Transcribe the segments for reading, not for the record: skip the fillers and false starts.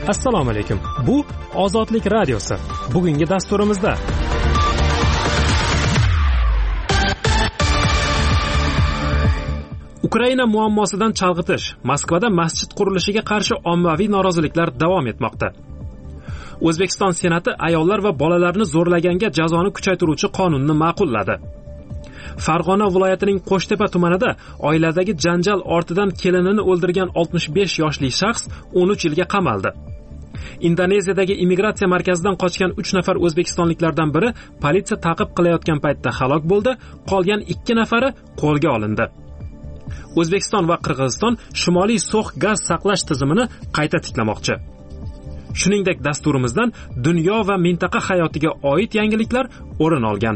Assalomu alaykum. Bu Ozodlik radiosi. Bugungi dasturimizda Ukraina muammosidan chalg'itish, Moskvada masjid qurilishiga qarshi ommaviy noroziliklar davom etmoqda. O'zbekiston Senati ayollar va bolalarni zo'rlaganga jazoni kuchaytiruvchi qonunni ma'qulladi. Farg'ona viloyatining Qo'shtepa tumanida oiladagi janjal ortidan kelinini o'ldirgan 65 yoshli shaxs 13 yilga qamaldi. Indoneziyadagi immigratsiya markazidan qochgan 3 nafar o'zbekistonliklardan biri politsiya ta'qib qilayotgan paytda halok bo'ldi, qolgan 2 nafari qo'lga olindi. O'zbekiston va Qirg'iziston Shimoliy so'x gaz saqlash tizimini qayta tiklamoqchi. Shuningdek, dasturimizdan dunyo va mintaqa hayotiga oid yangiliklar o'rin olgan.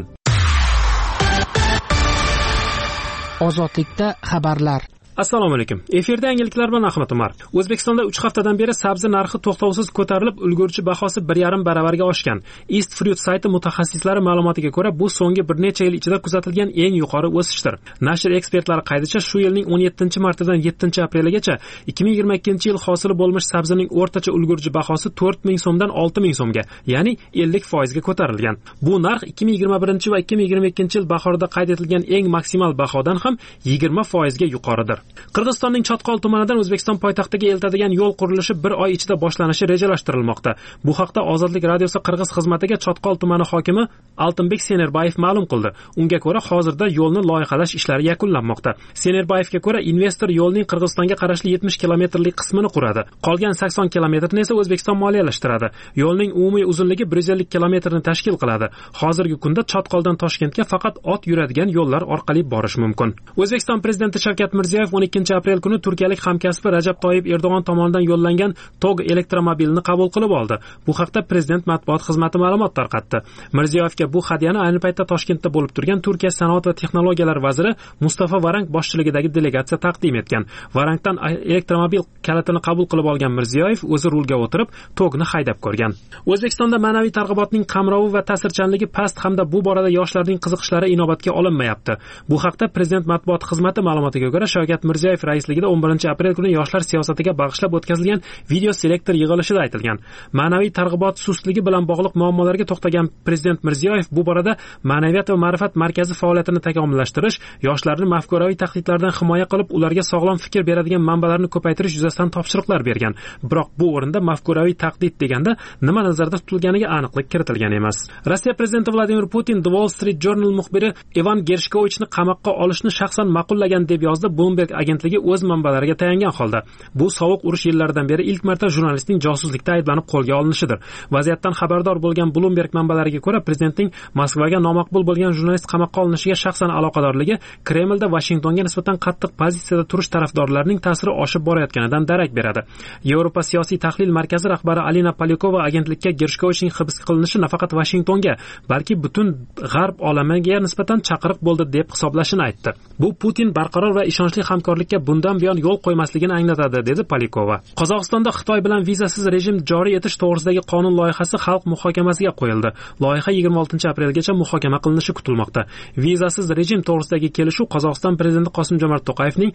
Ozodlikda xabarlar. Assalomu alaykum. Efirda yangiliklar bilan Ahmad Umar. O'zbekistonda 3 haftadan beri sabzi narxi to'xtovsiz ko'tarilib, ulgurji bahosi 1,5 baravarga oshgan. East Fruit sayti mutaxassislari ma'lumotiga ko'ra, bu so'nggi bir necha yil ichida kuzatilgan eng yuqori o'sishdir. Nashr ekspertlari qaydincha, shu yilning 17-martidan 7-apreligacha 2022-yil hosili bo'lmish sabzining o'rtacha ulgurji bahosi 4,000 so'mdan 6,000 so'mga, ya'ni 50% ga ko'tarilgan. Bu narx 2021 va 2022-yil bahorida qayd etilgan eng maksimal bahodan ham 20% ga yuqoridir. Qirg'izistonning Chotqol tumanidan O'zbekiston poytaxtiga eltadigan yo'l qurilishi 1 oy ichida boshlanishi rejalashtirilmoqda. Bu haqda Ozodlik radiosi Qirg'iz xizmatiga Chotqol tumani hokimi Altinbek Senerbayev ma'lum qildi. Unga ko'ra, hozirda yo'lni loyihalash ishlari yakunlanmoqda. Senerbayevga ko'ra, investor yo'lning Qirg'izistonga qarashli 70 kilometrlik qismini quradi. Qolgan 80 kilometrni esa O'zbekiston moliyalashtiradi. Yo'lning umumiy uzunligi 150 kilometrni tashkil qiladi. Hozirgi kunda Chotqoldan Toshkentga faqat ot yuradigan yo'llar orqali borish mumkin. O'zbekiston prezidenti Shavkat Mirziyoyev 12-aprel kuni turkiyalik hamkasbi Rajab Toyyib Erdo'g'on tomonidan yo'llangan TOG elektromobilini qabul qilib oldi. Bu haqda prezident matbuot xizmati ma'lumot tarqatdi. Mirziyoyevga bu hadyani ayni paytda Toshkentda bo'lib turgan Turkiya sanoat va texnologiyalar vaziri Mustafa Varank boshchiligidagi delegatsiya taqdim etgan. Varankdan elektromobil kalitini qabul qilib olgan Mirziyoyev o'zi rulga o'tirib, TOGni haydab ko'rgan. O'zbekistonda ma'naviy targ'ibotning qamrovi va ta'sirchanligi past hamda bu borada yoshlarning qiziqishlari inobatga olinmayapti. Bu haqda prezident matbuot xizmati ma'lumotiga ko'ra, Shavkat Mirziyoyev raisligida 11-aprel kuni yoshlar siyosatiga bag'ishlab o'tkazilgan video selektor yig'ilishida aytilgan. Ma'naviy targ'ibot sustligi bilan bog'liq muammolarga to'xtagan prezident Mirziyoyev bu borada ma'naviyat va ma'rifat markazi faoliyatini takomillashtirish, yoshlarni mafkuraviy tahdidlardan himoya qilib, ularga sog'lom fikr beradigan manbalarni ko'paytirish yuzasidan topshiriqlar bergan. Biroq bu o'rinda mafkuraviy tahdid deganda nima nazarda tutilganiga aniqlik kiritilgan emas. Rossiya prezidenti Vladimir Putin The Wall Street Journal muxbiri Ivan Gershkovichni qamoqqa olishni shaxsan ma'qullagan deb yozdi Bloomberg agentligi o'z manbalariga tayangan holda. Bu sovuq urush yillaridan beri ilk marta jurnalistning josuslikda ayblanib qo'lga olinishidir. Vaziyatdan xabardor bo'lgan Bloomberg manbalariga ko'ra, prezidentning Moskvaga nomaqbul bo'lgan jurnalist qamoqqa olinishiga shaxsan aloqadorligi Kremlda Vashingtonga nisbatan qattiq pozitsiyada turish tarafdorlarining ta'siri oshib borayotganidan darak beradi. Yevropa siyosiy tahlil markazi rahbari Alina Polyakova agentlikka Gershkovichning hibs qilinishi nafaqat Vashingtonga, balki butun g'arb olamiga nisbatan chaqiriq bo'ldi deb hisoblashini aytdi. Bu Putin barqaror va ishonchli hamkorlikka bundan buyon yo'l qo'ymasligini anglatadi, dedi Polyakova. Qozog'istonda Xitoy bilan vizasiz rejim joriy etish to'g'risidagi qonun loyihasi xalq muhokamasiga qo'yildi. Loyiha 26-aprelgacha muhokama qilinishi kutilmoqda. Vizasiz rejim to'g'risidagi kelishuv Qozog'iston prezidenti Qosim-Jomart To'qayevning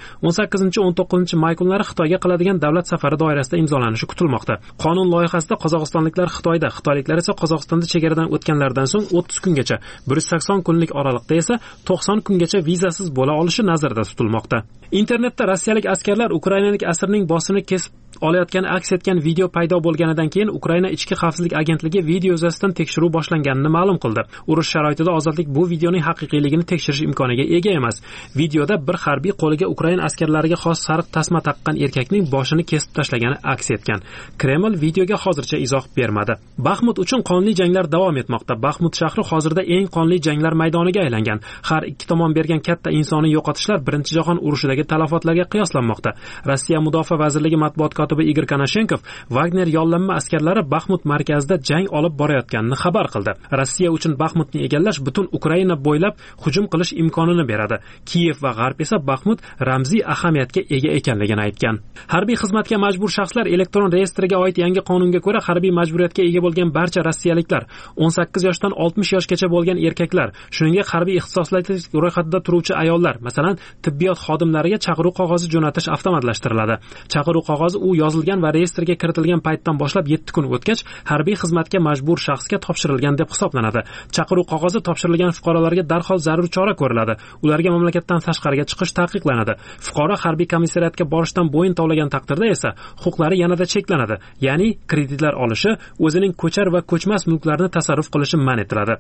18-19 may kunlari Xitoyga qiladigan davlat safari doirasida imzolanishi kutilmoqda. Qonun loyihasida qozog'istonliklar Xitoyda, xitoyliklar esa Qozog'istonda chegaradan o'tganlaridan so'ng 30 kungacha, 180 kunlik oralig'da esa 90 kungacha vizasiz bo'la olishi nazarda tutilmoqda. Internetda rossiyalik askarlar ukrainalik asirning boshini kesib olayotgani aks etgan video paydo bo'lganidan keyin Ukraina ichki xavfsizlik agentligi video yuzasidan tekshiruv boshlanganini ma'lum qildi. Urush sharoitida ozodlik bu videoning haqiqiyligini tekshirish imkoniga ega emas. Videoda bir harbiy qo'liga Ukraina askarlariga xos sariq tasma taqqan erkakning boshini kesib tashlagani aks etgan. Kreml videoga hozircha izoh bermadi. Baxmut uchun qonli janglar davom etmoqda. Baxmut shahri hozirda eng qonli janglar maydoniga aylangan. Har ikki tomon bergan katta insoniy yo'qotishlar Birinchi jahon urushidagi talafotlarga qiyoslanmoqda. Rossiya mudofaa vazirligi matbuot kotibi Igor Konashenkov Wagner yollanma askarlari Baxmut markazida jang olib borayotganini xabar qildi. Rossiya uchun Baxmutni egallash butun Ukraina bo'ylab hujum qilish imkonini beradi. Kiyev va G'arb esa Baxmut ramziy ahamiyatga ega ekanligini aytgan. Harbiy xizmatga majbur shaxslar elektron reyestriga oid yangi qonunga ko'ra harbiy majburiyatga ega bo'lgan barcha rossiyaliklar, 18 yoshdan 60 yoshgacha bo'lgan erkaklar, shuningdek harbiy ixtisoslar ro'yxatida turuvchi ayollar, masalan, tibbiyot xodimlariga chaqiruv qog'ozi jo'natish avtomatlashtiriladi. Chaqiruv qog'ozi u yozilgan va reyestrga kiritilgan paytdan boshlab 7 kun o'tgach harbiy xizmatga majbur shaxsga topshirilgan deb hisoblanadi. Chaqiruv qog'ozi topshirilgan fuqarolarga darhol zarur chora ko'riladi. Ularga mamlakatdan tashqariga chiqish taqiqlanadi. Fuqaro harbiy komissariyatga borishdan bo'yin tovlagan taqdirda esa huquqlari yanada cheklanadi. Ya'ni kreditlar olishi, o'zining ko'char va ko'chmas mulklarini tasarruf qilishi man etiladi.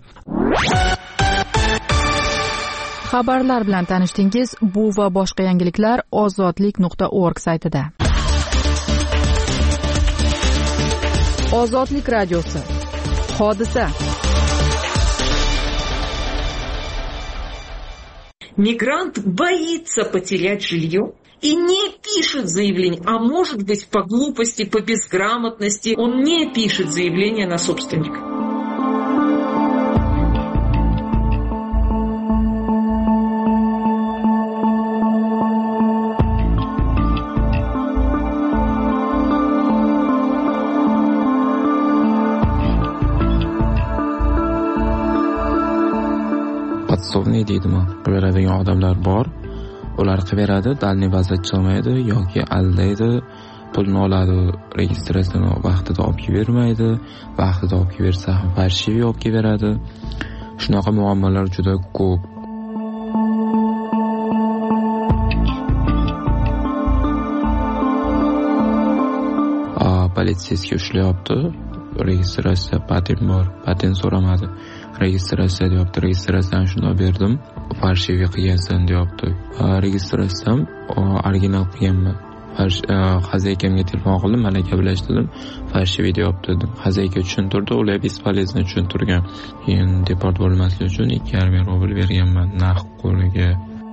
Xabarlar bilan tanishdingiz. Bu va boshqa yangiliklar ozodlik.org saytida. Ozodlik radiosi. Hodisa. Мигрант боится потерять жилье и не пишет заявление, а может быть по глупости, по безграмотности он не пишет заявление на собственника. Podsovniy deydimi? Beradigan odamlar bor. Ular qilaveradi, dalniy vaziyat chiqmaydi yoki aldaydi, pulni oladi, registratsiyani vaqtida olib bermaydi, vaqtida olib bersa ham farshiviy olib beradi. Shunaqa muammolar juda ko'p. Politsiyasiga ushlayapti. Registratsiya patent bor, patent so'ramadi. Registratsiya deyapti, registratsiyani shunday berdim, farshiviy qilgansan deyapti. Registratsiyam original qilganman. Xazaykamga telefon qildim, malaka bilan ishladim, farshiviy deyapti dedim. Xazayka tushuntirdi, ular bespolezno tushuntirgan. Keyin deport bo'lmaslik uchun 2,5 rubl berganman naqd qo'liga.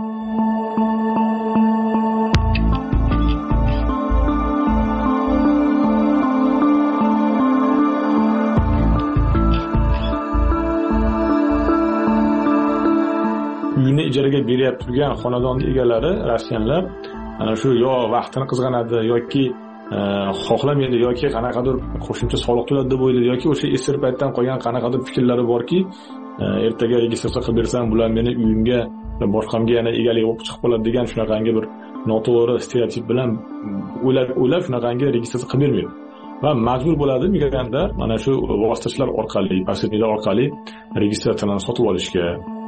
Uyini ijaraga beryapti turgan xonadon egalari, rossiyanlar, ana shu yo vaqtini qizg'anadi yoki xohlamaydi yoki qanaqadir qo'shimcha soliq to'ladi deb o'ylaydi yoki o'sha esir paytdan qolgan qanaqadir fikrlari borki, ertaga registratsiya qilib bersam bular meni uyimga boshqamga yana egalik bo'lib chiqib qoladi degan shunaqangi bir noto'g'ri stereotip bilan o'ylab shunaqangi registratsiya qilib bermaydi. Va majbur bo'ladi migrantlar mana shu vositachilar orqali, posredniklar orqali registratsiyani sotib olishga.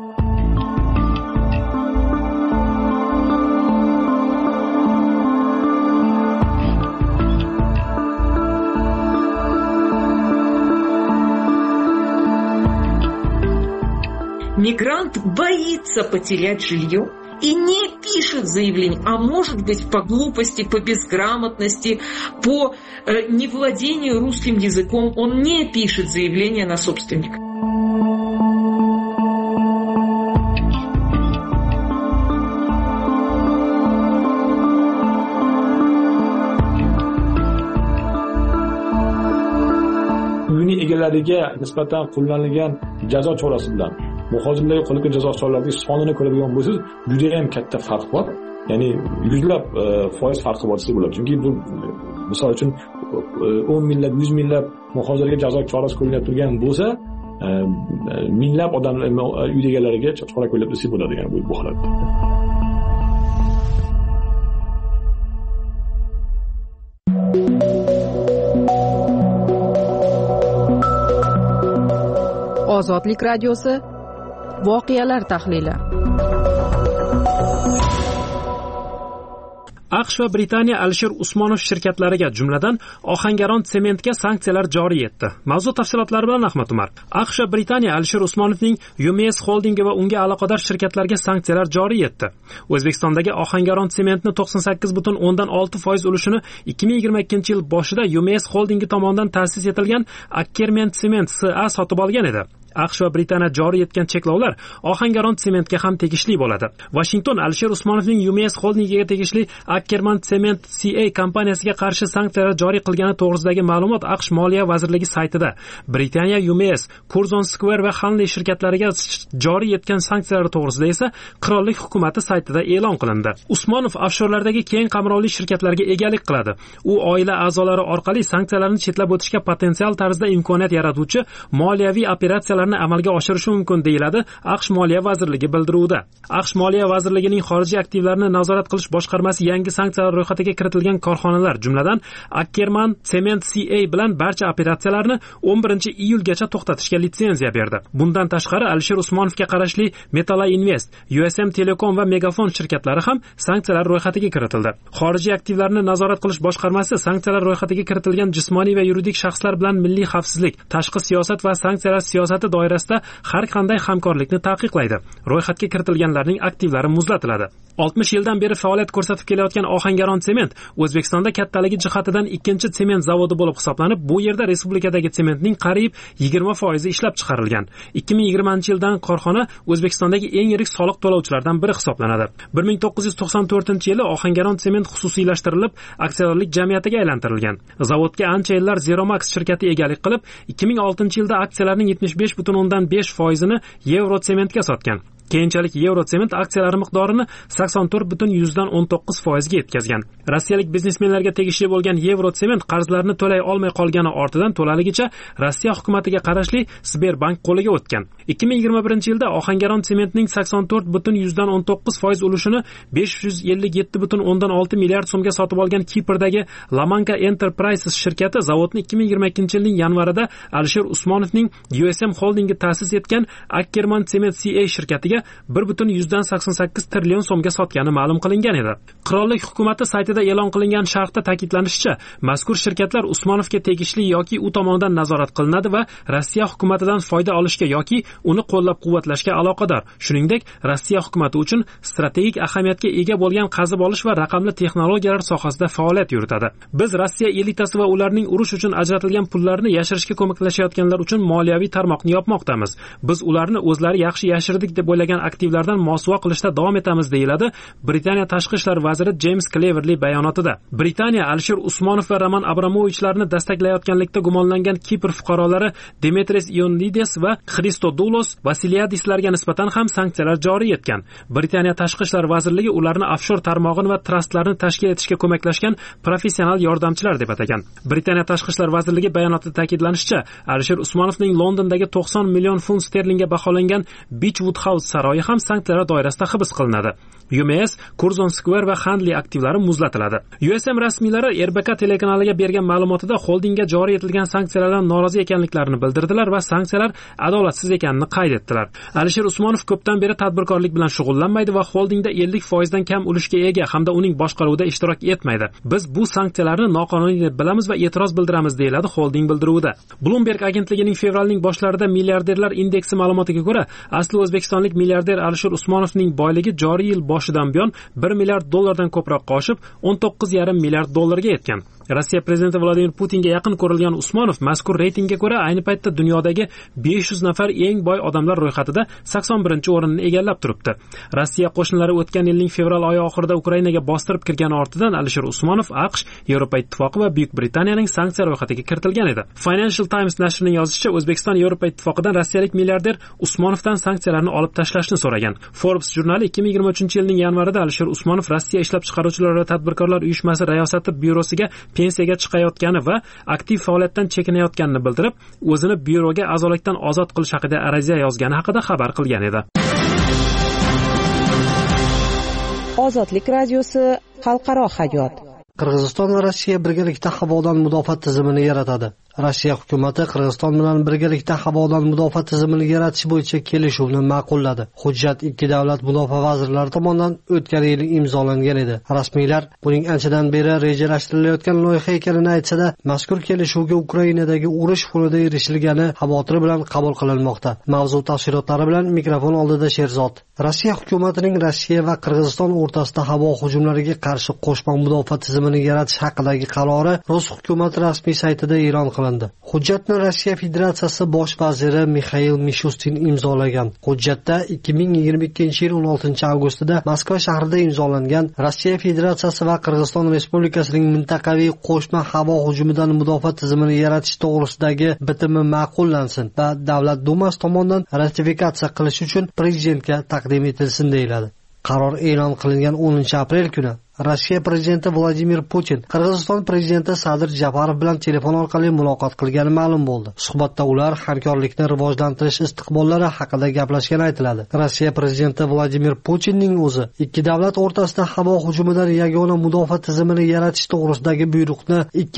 Мигрант боится потерять жилье и не пишет заявление, а может быть по глупости, по безграмотности, по невладению русским языком он не пишет заявление на собственника. Uyini egalariga nisbatan qo'llanilgan jazo chorasi bilan muhojirlarga qo'llangan jazo choralarining sonini ko'radigan bo'lsangiz, juda ham katta farq bor. Ya'ni yuzlab foiz farqi bor desa bo'ladi. Chunki bu misol uchun 10 minglab, 100 minglab muhojirlarga jazo chorasi qo'llanib turgan bo'lsa, minglab odamlar uy egalariga chora qo'llab desa bo'ladi, ya'ni bu holatda. Ozodlik radiosi. Voqealar tahlili. AQSh va Britaniya Alisher Usmonov shirkatlariga, jumladan Ohangaron sementga sanksiyalar joriy etdi. Mavzu tafsilotlari bilan Ahmad Umar. AQSh va Britaniya Alisher Usmonovning UMS Holdingi va unga aloqador shirkatlarga sanksiyalar joriy etdi. O'zbekistondagi Ohangaron sementni 98.6% ulushini 2022-yil boshida UMS Holdingi tomonidan ta'sis etilgan Ackerman Cement SA sotib olgan edi. AQSh va Britaniya joriy etgan cheklovlar Ohangaron sementga ham tegishli bo'ladi. Washington Alisher Usmonovning UMS Holdingiga tegishli Ackerman Cement CA kompaniyasiga qarshi sanksiyalar joriy qilgani to'g'risidagi ma'lumot AQSh Moliya vazirligi saytida. Britaniya UMS, Curzon Square va Hanley shirkatlariga joriy etgan sanksiyalar to'g'risida esa qirollik hukumati saytida e'lon qilindi. Usmonov offshorlardagi keng qamrovli shirkatlarga egalik qiladi. U oila a'zolari orqali sanksiyalarni chetlab o'tishga potensial tarzda imkoniyat yaratuvchi moliyaviy operatsiyalar operatsiyalarni amalga oshirishi mumkin deyiladi AQSh Moliya vazirligi bildiruvida. AQSh Moliya vazirligining xorijiy aktivlarni nazorat qilish boshqarmasi yangi sanksiyalar ro'yxatiga kiritilgan korxonalar, jumladan Ackerman Cement CA bilan barcha operatsiyalarni 11-iyulgacha to'xtatishga litsenziya berdi. Bundan tashqari Alisher Usmonovga qarashli Metalla Invest, USM Telecom va Megafon shirkatlari ham sanksiyalar ro'yxatiga kiritildi. Xorijiy aktivlarni nazorat qilish boshqarmasi sanksiyalar ro'yxatiga kiritilgan jismoniy va yuridik shaxslar bilan milliy xavfsizlik, tashqi siyosat va sanksiyalar siyosati doirasida har qanday hamkorlikni taqiqlaydi. Ro'yxatga kiritilganlarning aktivlari muzlatiladi. 60 yildan beri faoliyat ko'rsatib kelayotgan Ohangaron Sement O'zbekistonda kattaligi jihatidan ikkinchi sement zavodi bo'lib hisoblanib, bu yerda respublikadagi sementning qariyb 20% ishlab chiqarilgan. 2020-yildan korxona O'zbekistondagi eng yirik soliq to'lovchilardan biri hisoblanadi. 1994-yili Ohangaron Sement xususiylashtirilib, aksiyadorlik jamiyatiga aylantirilgan. Zavodga ancha yillar Zeromax shirkati egalik qilib, 2006-yilda aksiyalarning 75.5%ni Eurosementga sotgan. Keyinchalik Eurosement aksiyalari miqdorini 84.19% ga yetkazgan. Rossiyalik biznesmenlarga tegishli bo'lgan Eurosement qarzlarini to'lay olmay qolgani ortidan to'laligicha Rossiya hukumatiga qarashli Sberbank qo'liga o'tgan. 2021-yilda Ohangaron Sementning 84.19% ulushini 557.6 milliard so'mga sotib olgan Kiprdagi Lamanka Enterprises shirkati zavodni 2022-yilning yanvarida Alisher Usmonovning USM Holdingi ta'sis etgan Ackerman Cement CA shirkatiga 1.88 trillion so'mga sotgani ma'lum qilingan edi. Qirollik hukumati saytida e'lon qilingan sharhda ta'kidlanishicha, mazkur shirkatlar Usmonovga tegishli yoki u tomonidan nazorat qilinadi va Rossiya hukumatidan foyda olishga yoki uni qo'llab-quvvatlashga aloqador. Shuningdek, Rossiya hukumati uchun strategik ahamiyatga ega bo'lgan qazib olish va raqamli texnologiyalar sohasida faoliyat yuritadi. Biz Rossiya elitasi va ularning urush uchun ajratilgan pullarni yashirishga ko'maklashayotganlar uchun moliyaviy tarmoqni yopmoqdamiz. Biz ularni o'zlari yaxshi yashirdik deb o'ylagan aktivlardan mosuvo qilishda davom etamiz, deyiladi Britaniya tashqi ishlar vaziri James Cleverly bayonotida. Britaniya Alisher Usmonov va Roman Abramovichlarni dastaklayotganlikda gumonlangan Kipr fuqarolari Demetris Ionidis va Christodoulos Vasiliadislarga nisbatan ham sanksiyalar joriy etgan. Britaniya tashqi ishlar vazirligi ularni offshor tarmog'ini va trustlarni tashkil etishga ko'maklashgan professional yordamchilar deb atagan. Britaniya tashqi ishlar vazirligi bayonotida ta'kidlanishicha, Alisher Usmonovning Londondagi 90 million funt sterlingga baholangan Beechwood House saroyi ham sanksiyalar doirasida hibs qilinadi. UMS, Curzon Square va Handley aktivlari muzlatiladi. USM rasmiylari RBK telekanaliga bergan ma'lumotida holdingga joriy etilgan sanksiyalardan norozi ekanliklarini bildirdilar va sanksiyalar adolatsiz ekanini qayd etdilar. Alisher Usmonov ko'pdan beri tadbirkorlik bilan shug'ullanmaydi va holdingda 50% dan kam ulushga ega hamda uning boshqaruvida ishtirok etmaydi. Biz bu sanksiyalarni noqonuniy deb bilamiz va e'tiroz bildiramiz, deyiladi holding bildiruvida. Bloomberg agentligining fevralning boshlarida milliarderlar indeksi ma'lumotiga ko'ra, asli o'zbekistonlik milliarder Alisher Usmonovning boyligi joriy yil boshidan buyon 1 milliard dollardan ko'proqqa oshib, 19,5 milliard dollarga yetgan. Rossiya prezidenti Vladimir Putinga yaqin ko'rilgan Usmonov mazkur reytingga ko'ra ayni paytda dunyodagi 500 nafar eng boy odamlar ro'yxatida 81-o'rinni egallab turibdi. Rossiya qo'shinlari o'tgan yilning fevral oyi oxirida Ukrainaga bostirib kirgani ortidan Alisher Usmonov AQSh, Yevropa Ittifoqi va Buyuk Britaniyaning sanksiya ro'yxatiga kiritilgan edi. Financial Times nashrining yozishicha, O'zbekiston Yevropa Ittifoqidan rossiyalik milliarder Usmonovdan sanksiyalarni olib tashlashni so'ragan. Forbes jurnali 2023-yilning yanvarida Alisher Usmonov Rossiya ishlab chiqaruvchilar va tadbirkorlar uyushmasi riyosati byurosiga pensiyaga chiqayotgani va aktiv faoliyatdan chekinayotganini bildirib, o'zini byuroga a'zolikdan ozod qilish haqida ariza yozgani haqida xabar qilgan edi. Ozodlik radiosi xalqaro hayot. Qirg'iziston va Rossiya birgalikda havodan mudofaa tizimini yaratadi. Rossiya hukumati Qirg'iziston bilan birgalikda havodan mudofaa tizimini yaratish bo'yicha kelishuvni ma'qulladi. Hujjat ikki davlat mudofaa vazirlari tomonidan o'tgan yil imzolangan edi. Rasmiylar buning anchadan beri rejalashtirilayotgan loyiha ekanini aytsa-da, mazkur kelishuvga Ukrainadagi urush fonida erishilgani xavotiri bilan qabul qilinmoqda. Mavzu tafsilotlari bilan mikrofon oldida Sherzod. Rossiya hukumatining Rossiya va Qirg'iziston o'rtasida havo hujumlariga qarshi qo'shma mudofaa tizimini yaratish haqidagi qarori Rus hukumati rasmiy saytida e'lon qilindi. Hujjatni Rossiya Federatsiyasi bosh vaziri Mikhail Mishustin imzolagan. Hujjatda 2022-yil 16-avgustida Moskva shahrida imzolangan Rossiya Federatsiyasi va Qirg'iziston Respublikasining mintaqaviy qo'shma havo hujumidan mudofaa tizimini yaratish to'g'risidagi bitimi ma'qullansin va Davlat Dumasi tomonidan ratifikatsiya qilish uchun prezidentga taqdim etilsin deyiladi. Qaror e'lon qilingan 10-aprel kuni Rossiya prezidenti Vladimir Putin Qirg'iziston prezidenti Sadir Japarov bilan telefon orqali muloqot qilgani ma'lum bo'ldi. Suhbatda ular hamkorlikni rivojlantirish istiqbollari haqida gaplashgani aytiladi. Rossiya prezidenti Vladimir Putinning o'zi ikki davlat o'rtasida havo hujumidan yagona mudofaa tizimini yaratish to'g'risidagi buyruqni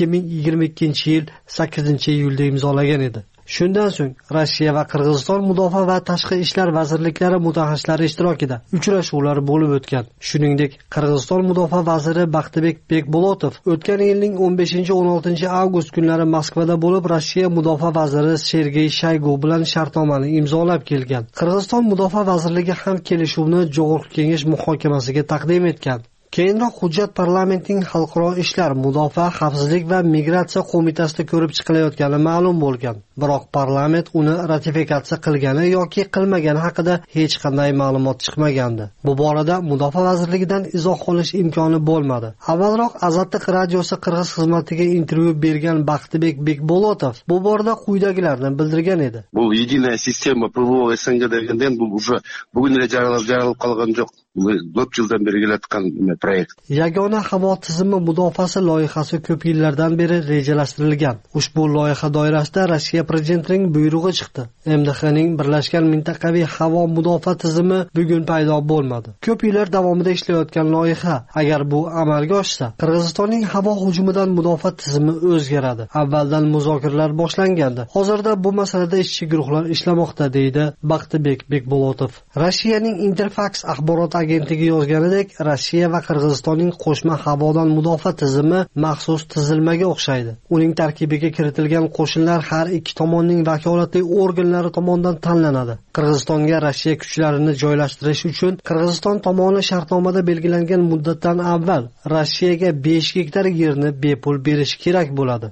2022-yil 8-iyulda imzolagan edi. Shundan so'ng Rossiya va Qirg'iziston mudofaa va tashqi ishlar vazirliklari mutaxassislari ishtirokida uchrashuvlar bo'lib o'tgan. Shuningdek, Qirg'iziston mudofaa vaziri Baxtibek Bekbolotov o'tgan yilning 15-16 avgust kunlari Moskvada bo'lib, Rossiya mudofaa vaziri Sergey Shaygu bilan shartnomani imzolab kelgan. Qirg'iziston mudofaa vazirligi ham kelishuvni Jo'g'org'i Kengash muhokamasiga taqdim etgan. Keyinroq hujjat parlamentning xalqaro ishlar, mudofaa, xavfsizlik va migratsiya qo'mitasida ko'rib chiqilayotgani ma'lum bo'lgan. Biroq parlament uni ratifikatsiya qilgani yoki qilmagani haqida hech qanday ma'lumot chiqmagandi. Bu borada mudofaa vazirligidan izoh olish imkoni bo'lmadi. Avvalroq Azadlik radiosi Qirg'iz xizmatiga intervyu bergan Baxtibek Bekbolotov bu borada quyidagilarni bildirgan edi. Bu единая система ПВО СНГ deganda bu уже bugungacha jaralib qolgan yo'q. Ko'p yildan beri kelayotgan proyekt. Yagona havo tizimi mudofaasi loyihasi ko'p yillardan beri rejalashtirilgan. Ushbu loyiha doirasida Rossiya prezidentining buyrug'i chiqdi. MDHning birlashgan mintaqaviy havo mudofaa tizimi bugun paydo bo'lmadi. Ko'p yillar davomida ishlayotgan loyiha, agar bu amalga oshsa, Qirg'izistonning havo hujumidan mudofaa tizimi o'zgaradi. Avvaldan muzokaralar boshlangandi. Hozirda bu masalada ishchi guruhlar ishlamoqda, deydi Baxtibek Bekbolotov. Rossiyaning Interfax axborot agentligi yozganidek, Rossiya va Qirg'izistonning qo'shma havodan mudofaa tizimi maxsus tizilmaga o'xshaydi. Uning tarkibiga kiritilgan qo'shinlar har ikki tomonning vakolatli organlari tomonidan tanlanadi. Qirg'izistonga Rossiya kuchlarini joylashtirish uchun Qirg'iziston tomoni shartnomada belgilangan muddatdan avval Rossiyaga 5 gektar yerni bepul berish kerak bo'ladi.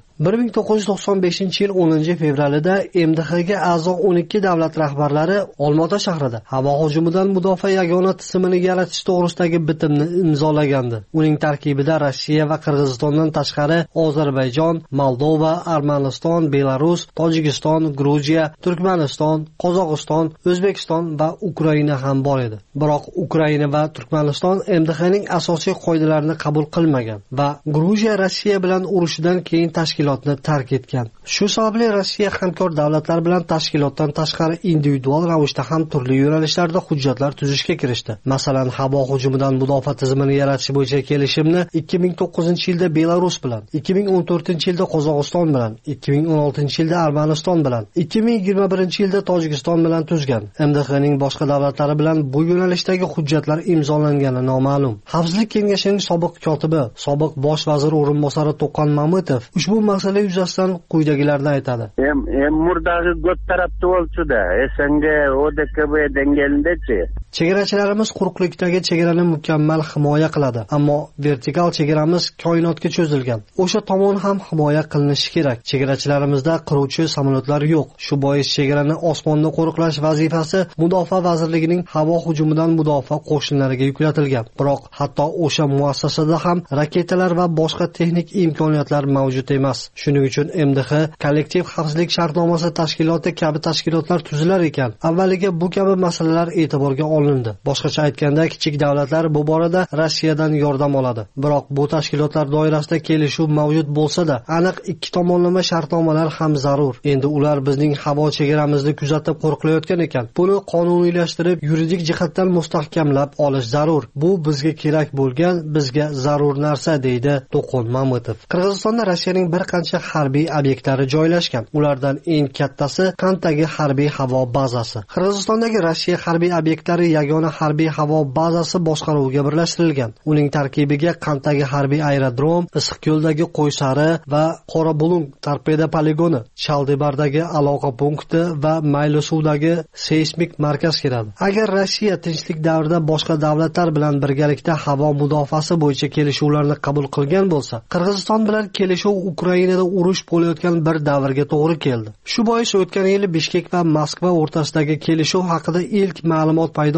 1995-yil 10-fevralida MDHga a'zo 12 davlat rahbarlari Olmaota shahrida havo hujumidan mudofaa yagona tizimini yaratish to'g'risidagi bitimni imzolagandi. Uning tarkibida Rossiya va Qirg'izistondan tashqari Ozarbayjon, Moldova, Armaniston, Belarus, Tojikiston, Gruziya, Turkmaniston, Qozog'iston, O'zbekiston va Ukraina ham bor edi. Biroq Ukraina va Turkmaniston MDHning asosiy qoidalarini qabul qilmagan va Gruziya Rossiya bilan urushidan keyin tashkilotni tark etgan. Shu sababli Rossiya hamkor davlatlar bilan tashkilotdan tashqari individual ravishda ham turli yo'nalishlarda hujjatlar tuzishga kirishdi. Masalan, havo hujumidan mudofaa tizimini yaratish bo'yicha kelishimni 2009-yilda Belarus bilan, 2014-yilda Qozog'iston bilan, 2016-yilda Armaniston bilan, 2021-yilda Tojikiston bilan tuzgan. MDHning boshqa davlatlari bilan bu yo'nalishdagi hujjatlar imzolangani noma'lum. Xavfsizlik kengashining sobiq kotibi, sobiq bosh vazir o'rinbosari To'qon Mamutov ushbu masala yuzasidan quyidagilarni aytadi. Murdagi ko'p tarafli bo'lsa-da, SNG, ODKB dengelindechi. Chegarachilarimiz quruqlikdagi chegarani mukammal himoya qiladi, ammo vertikal chegaramiz koinotga cho'zilgan. O'sha tomon ham himoya qilinishi kerak. Chegarachilarimizda qiruvchi samolyotlar yo'q. Shu bois chegarani osmonda qo'riqlash vazifasi Mudofaa vazirligining havo hujumidan mudofaa qo'shinlariga yuklatilgan. Biroq hatto o'sha muassasada ham raketalar va boshqa texnik imkoniyatlar mavjud emas. Shuning uchun MDH kollektiv xavfsizlik shartnomasi tashkiloti kabi tashkilotlar tuzilar ekan. Avvaliga bu kabi masalalar e'tiborga olindi. Boshqacha aytganda, kichik davlatlar bu borada Rossiyadan yordam oladi. Biroq bu tashkilotlar doirasida kelishuv mavjud bo'lsa-da, aniq ikki tomonlama shartnomalar ham zarur. Endi ular bizning havo chegaramizni kuzatib qo'riqlayotgan ekan. Buni qonuniylashtirib, yuridik jihatdan mustahkamlab olish zarur. Bu bizga kerak bo'lgan, bizga zarur narsa, deydi To'qon Mamutov. Qirg'izistonda Rossiyaning bir qancha harbiy obyektlari joylashgan. Ulardan eng kattasi Qanddagi harbiy havo bazasi. Qirg'izistondagi Rossiya harbiy obyektlari yagona harbiy havo bazasi boshqaruviga birlashtirilgan. Uning tarkibiga Qanddagi harbiy aerodrom, Issiqko'ldagi Qo'ysari va Qorabulung torpeda poligoni, Chaldebardagi aloqa punkti va Maylisuvdagi seysmik markaz kiradi. Agar Rossiya tinchlik davrida boshqa davlatlar bilan birgalikda havo mudofaasi bo'yicha kelishuvlarni qabul qilgan bo'lsa, Qirg'iziston bilan kelishuv Ukrainada urush bo'layotgan bir davrga to'g'ri keldi. Shu bois o'tgan yili Bishkek va Moskva o'rtasidagi kelishuv haqida ilk ma'lumot paydo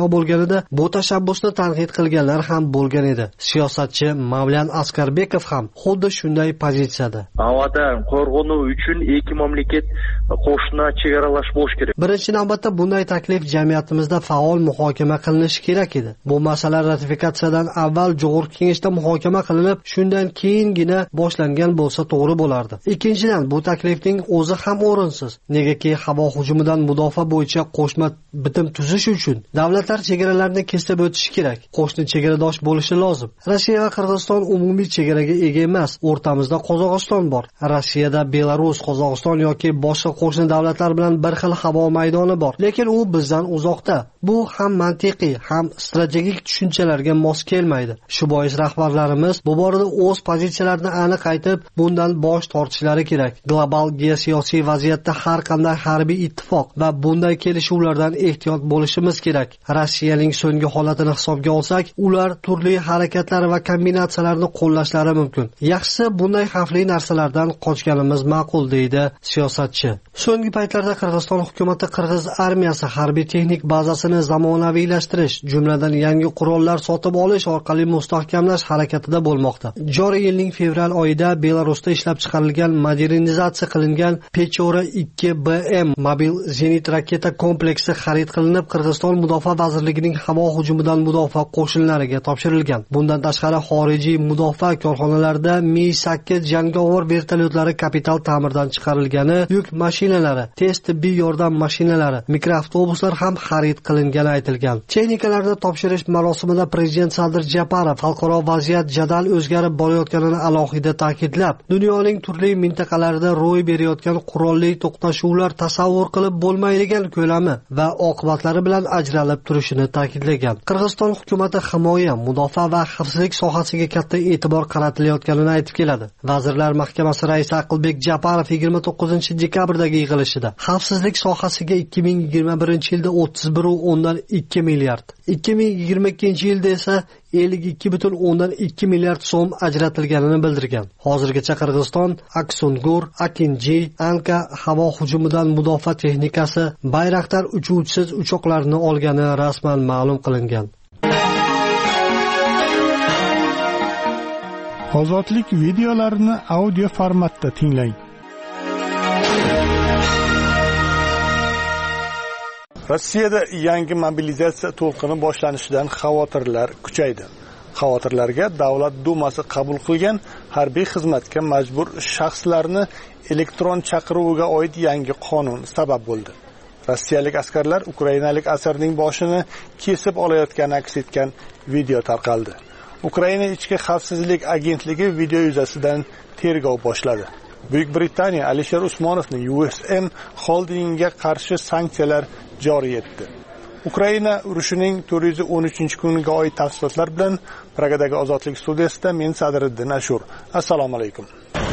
dunyo bo'lganida bu tashabbusni tanqid qilganlar ham bo'lgan edi. Siyosatchi Mavlan Askarbekov ham xuddi shunday pozitsiyada. Vatan qo'rg'onu uchun ikki mamlakat qo'shni chegaralash bo'lishi kerak. Birinchi navbatda bunday taklif jamiyatimizda faol muhokama qilinishi kerak edi. Bu masala ratifikatsiyadan avval Jo'g'ir kengashda muhokama qilinib, shundan keyingina boshlangan bo'lsa to'g'ri bo'lardi. Ikkinchidan, bu taklifning o'zi ham o'rinsiz. Negaki havo hujumidan mudofaa bo'yicha qo'shma bitim tuzish uchun davlatlar chegaralarini kesib o'tishi kerak. Qo'shni chegaradosh bo'lishi lozim. Rossiya va Qirg'iziston umumiy chegaraga ega emas. O'rtamizda Qozog'iston bor. Rossiyada Belarus, Qozog'iston yoki boshqa qo'shni davlatlar bilan bir xil havo maydoni bor. Lekin u bizdan uzoqda. Bu ham mantiqiy, ham strategik tushunchalarga mos kelmaydi. Shu bois rahbarlarimiz bu borada o'z pozitsiyalarini aniq aytib, bundan bosh tortishlari kerak. Global geosiyosiy vaziyatda har qanday harbiy ittifoq va bunday kelishuvlardan ehtiyot bo'lishimiz kerak. Rossiyaning so'nggi holatini hisobga olsak, ular turli harakatlar va kombinatsiyalarni qo'llashlari mumkin. Yaxshisi bunday xavfli narsalardan qochganimiz ma'qul, deydi siyosatchi. So'nggi paytlarda Qirg'iziston hukumati Qirg'iz armiyasi harbiy texnik bazasini zamonaviylashtirish, jumladan yangi qurollar sotib olish orqali mustahkamlash harakatida bo'lmoqda. Joriy yilning fevral oyida Belarusda ishlab chiqarilgan modernizatsiya qilingan Pechora 2BM mobil zenit raketa kompleksi xarid qilinib, Qirg'iziston Mudofaa vazirligining havo hujumidan mudofaa qo'shinlariga topshirilgan. Bundan tashqari xorijiy mudofaa korxonalarida Mi-8 jangovar vertolyotlari kapital ta'mirdan chiqarilgani, yuk mashinalari, tez tibbiy yordam mashinalari, mikroavtobuslar ham xarid qilingani aytilgan. Texnikalarni topshirish marosimida prezident Sadir Japarov xalqaro vaziyat jadal o'zgarib borayotganini alohida ta'kidlab, dunyoning turli mintaqalarida ro'y berayotgan qurolli to'qnashuvlar tasavvur qilib bo'lmaydigan ko'lami va oqibatlari bilan ajralib turishini ta'kidlagan. Qirg'iziston hukumati himoya, mudofaa va xavfsizlik sohasiga katta e'tibor qaratilayotganini aytib keladi. Vazirlar Mahkamasi raisi Aqlbek Japarov 29-dekabrdagi yig'ilishida xavfsizlik sohasiga 2021-yilda 31,2 milliard, 2022-yilda esa 52,2 milliard so'm ajratilganini bildirgan. Hozirgacha Qirg'iziston Aksungur, Akinji, Anka havo hujumidan mudofaa texnikasi, Bayraktar uchuvchisiz uchoqlarini olgani rasman ma'lum qilingan. Ozodlik videolarini audio formatda tinglang. Rossiyada yangi mobilizatsiya to'lqini boshlanishidan xavotirlar kuchaydi. Xavotirlarga Davlat Dumasi qabul qilgan harbiy xizmatga majbur shaxslarni elektron chaqiruviga oid yangi qonun sabab bo'ldi. Rossiyalik askarlar ukrainalik asarning boshini kesib olayotgani aks etgan video tarqaldi. Ukraina ichki xavfsizlik agentligi video yuzasidan tergov boshladi. Buyuk Britaniya Alisher Usmonovning USM Holdingga qarshi sanksiyalar joriy etdi. Ukraina urushining 413-kuniga oid tafsilotlar bilan Pragadagi Ozodlik studiyasida men Sadriddin Ashur. Assalomu alaykum.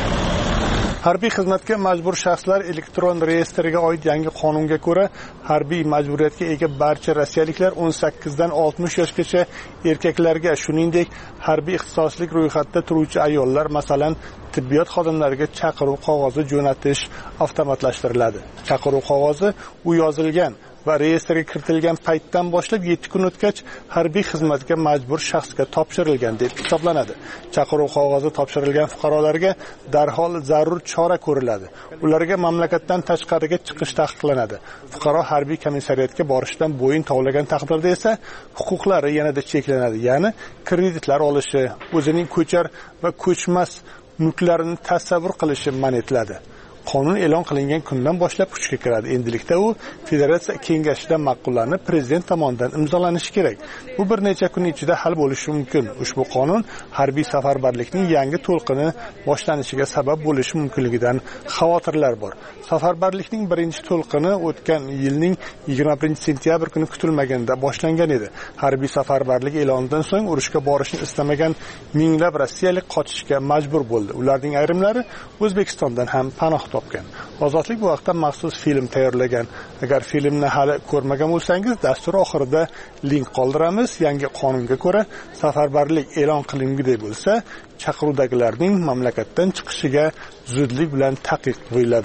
Harbiy xizmatga majbur shaxslar elektron reyestriga oid yangi qonunga ko'ra, harbiy majburiyatga ega barcha rossiyaliklar 18 dan 60 yoshgacha erkaklarga, shuningdek, harbiy ixtisoslik ro'yxatida turuvchi ayollar, masalan, tibbiyot xodimlariga chaqiruv qog'ozi jo'natish avtomatlashtiriladi. Chaqiruv qog'ozi u yozilgan va reyestrga kiritilgan paytdan boshlab 7 kun o'tgach harbiy xizmatga majbur shaxsga topshirilgan deb hisoblanadi. Chaqiruv qog'ozi topshirilgan fuqarolarga darhol zarur chora ko'riladi. Ularga mamlakatdan tashqariga chiqish taqiqlanadi. Fuqaro harbiy komissariyatga borishdan bo'yin tovlagan taqdirda esa huquqlari yanada cheklanadi. Ya'ni kreditlar olishi, o'zining ko'char va ko'chmas mulklarini tasavvur qilishi man etiladi. Qonun e'lon qilingan kundan boshlab kuchga kiradi. Endilikda u Federatsiya Kengashida ma'qullanib, prezident tomonidan imzolanishi kerak. Bu bir necha kun ichida hal bo'lishi mumkin. Ushbu qonun harbiy safarbarlikning yangi to'lqini boshlanishiga sabab bo'lishi mumkinligidan xavotirlar bor. Safarbarlikning birinchi to'lqini o'tgan yilning 21-sentyabr kuni kutilmaganda boshlangan edi. Harbiy safarbarlik e'lonidan so'ng urushga borishni istamagan minglab rossiyalik qochishga majbur bo'ldi. Ularning ayrimlari O'zbekistondan ham panoh topgan. Ozodlik bu vaqtda maxsus film tayyorlagan. Agar filmni hali ko'rmagan bo'lsangiz, dastur oxirida link qoldiramiz. Yangi qonunga ko'ra, safarbarlik e'lon qilinguday bo'lsa, chaqiruvdagilarning mamlakatdan chiqishiga zudlik bilan taqiq qo'yiladi.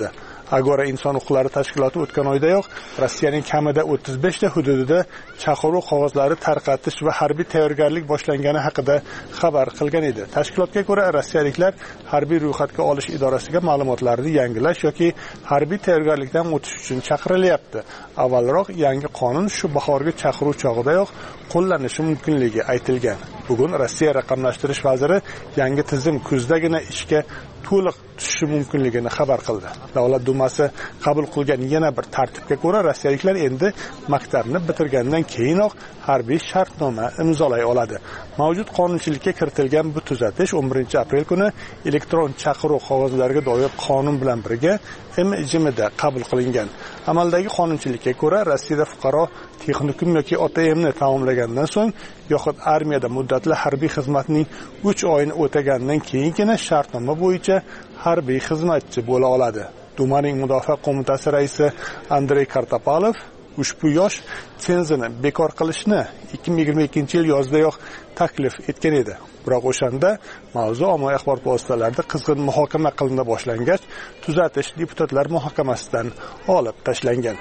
Agora inson huquqlari tashkiloti o'tgan oydayoq Rossiyaning kamida 35 ta hududida chaqiruv qog'ozlari tarqatish va harbiy tayyorgarlik boshlangani haqida xabar qilgan edi. Tashkilotga ko'ra, rossiyaliklar harbiy ro'yxatga olish idorasiga ma'lumotlarni yangilash yoki harbiy tayyorgarlikdan o'tish uchun chaqirilyapti. Avvalroq yangi qonun shu bahorgi chaqiruv chog'idayoq qo'llanishi mumkinligi aytilgan. Bugun Rossiya raqamlashtirish vaziri yangi tizim kuzdagina ishga to'liq tushishi mumkinligini xabar qildi. Davlat dumasi qabul qilgan yana bir tartibga ko'ra, rossiyaliklar endi maktabni bitirgandan keyinoq harbiy shartnoma imzolay oladi. Mavjud qonunchilikka kiritilgan bu tuzatish 11 aprel kuni elektron chaqiruv qog'ozlariga doir qonun bilan birga MJMda qabul qilingan. Amaldagi qonunchilikka ko'ra, Rossiyada fuqaro texnikum yoki OTMni tamomlagandan so'ng yoxud armiyada muddatli harbiy xizmatning 3 oyini o'tagandan keyingina shartnoma bo'yicha harbiy xizmatchi bo'la oladi. Dumaning mudofaa qo'mitasi raisi Andrey Kartopalov ushbu yosh senzini bekor qilishni 2022 yil yozidayoq taklif etgan edi. Biroq o'shanda mavzu ommaviy axborot vositalarida qizg'in muhokama qilina boshlangach, tuzatish deputatlar muhokamasidan olib tashlangan.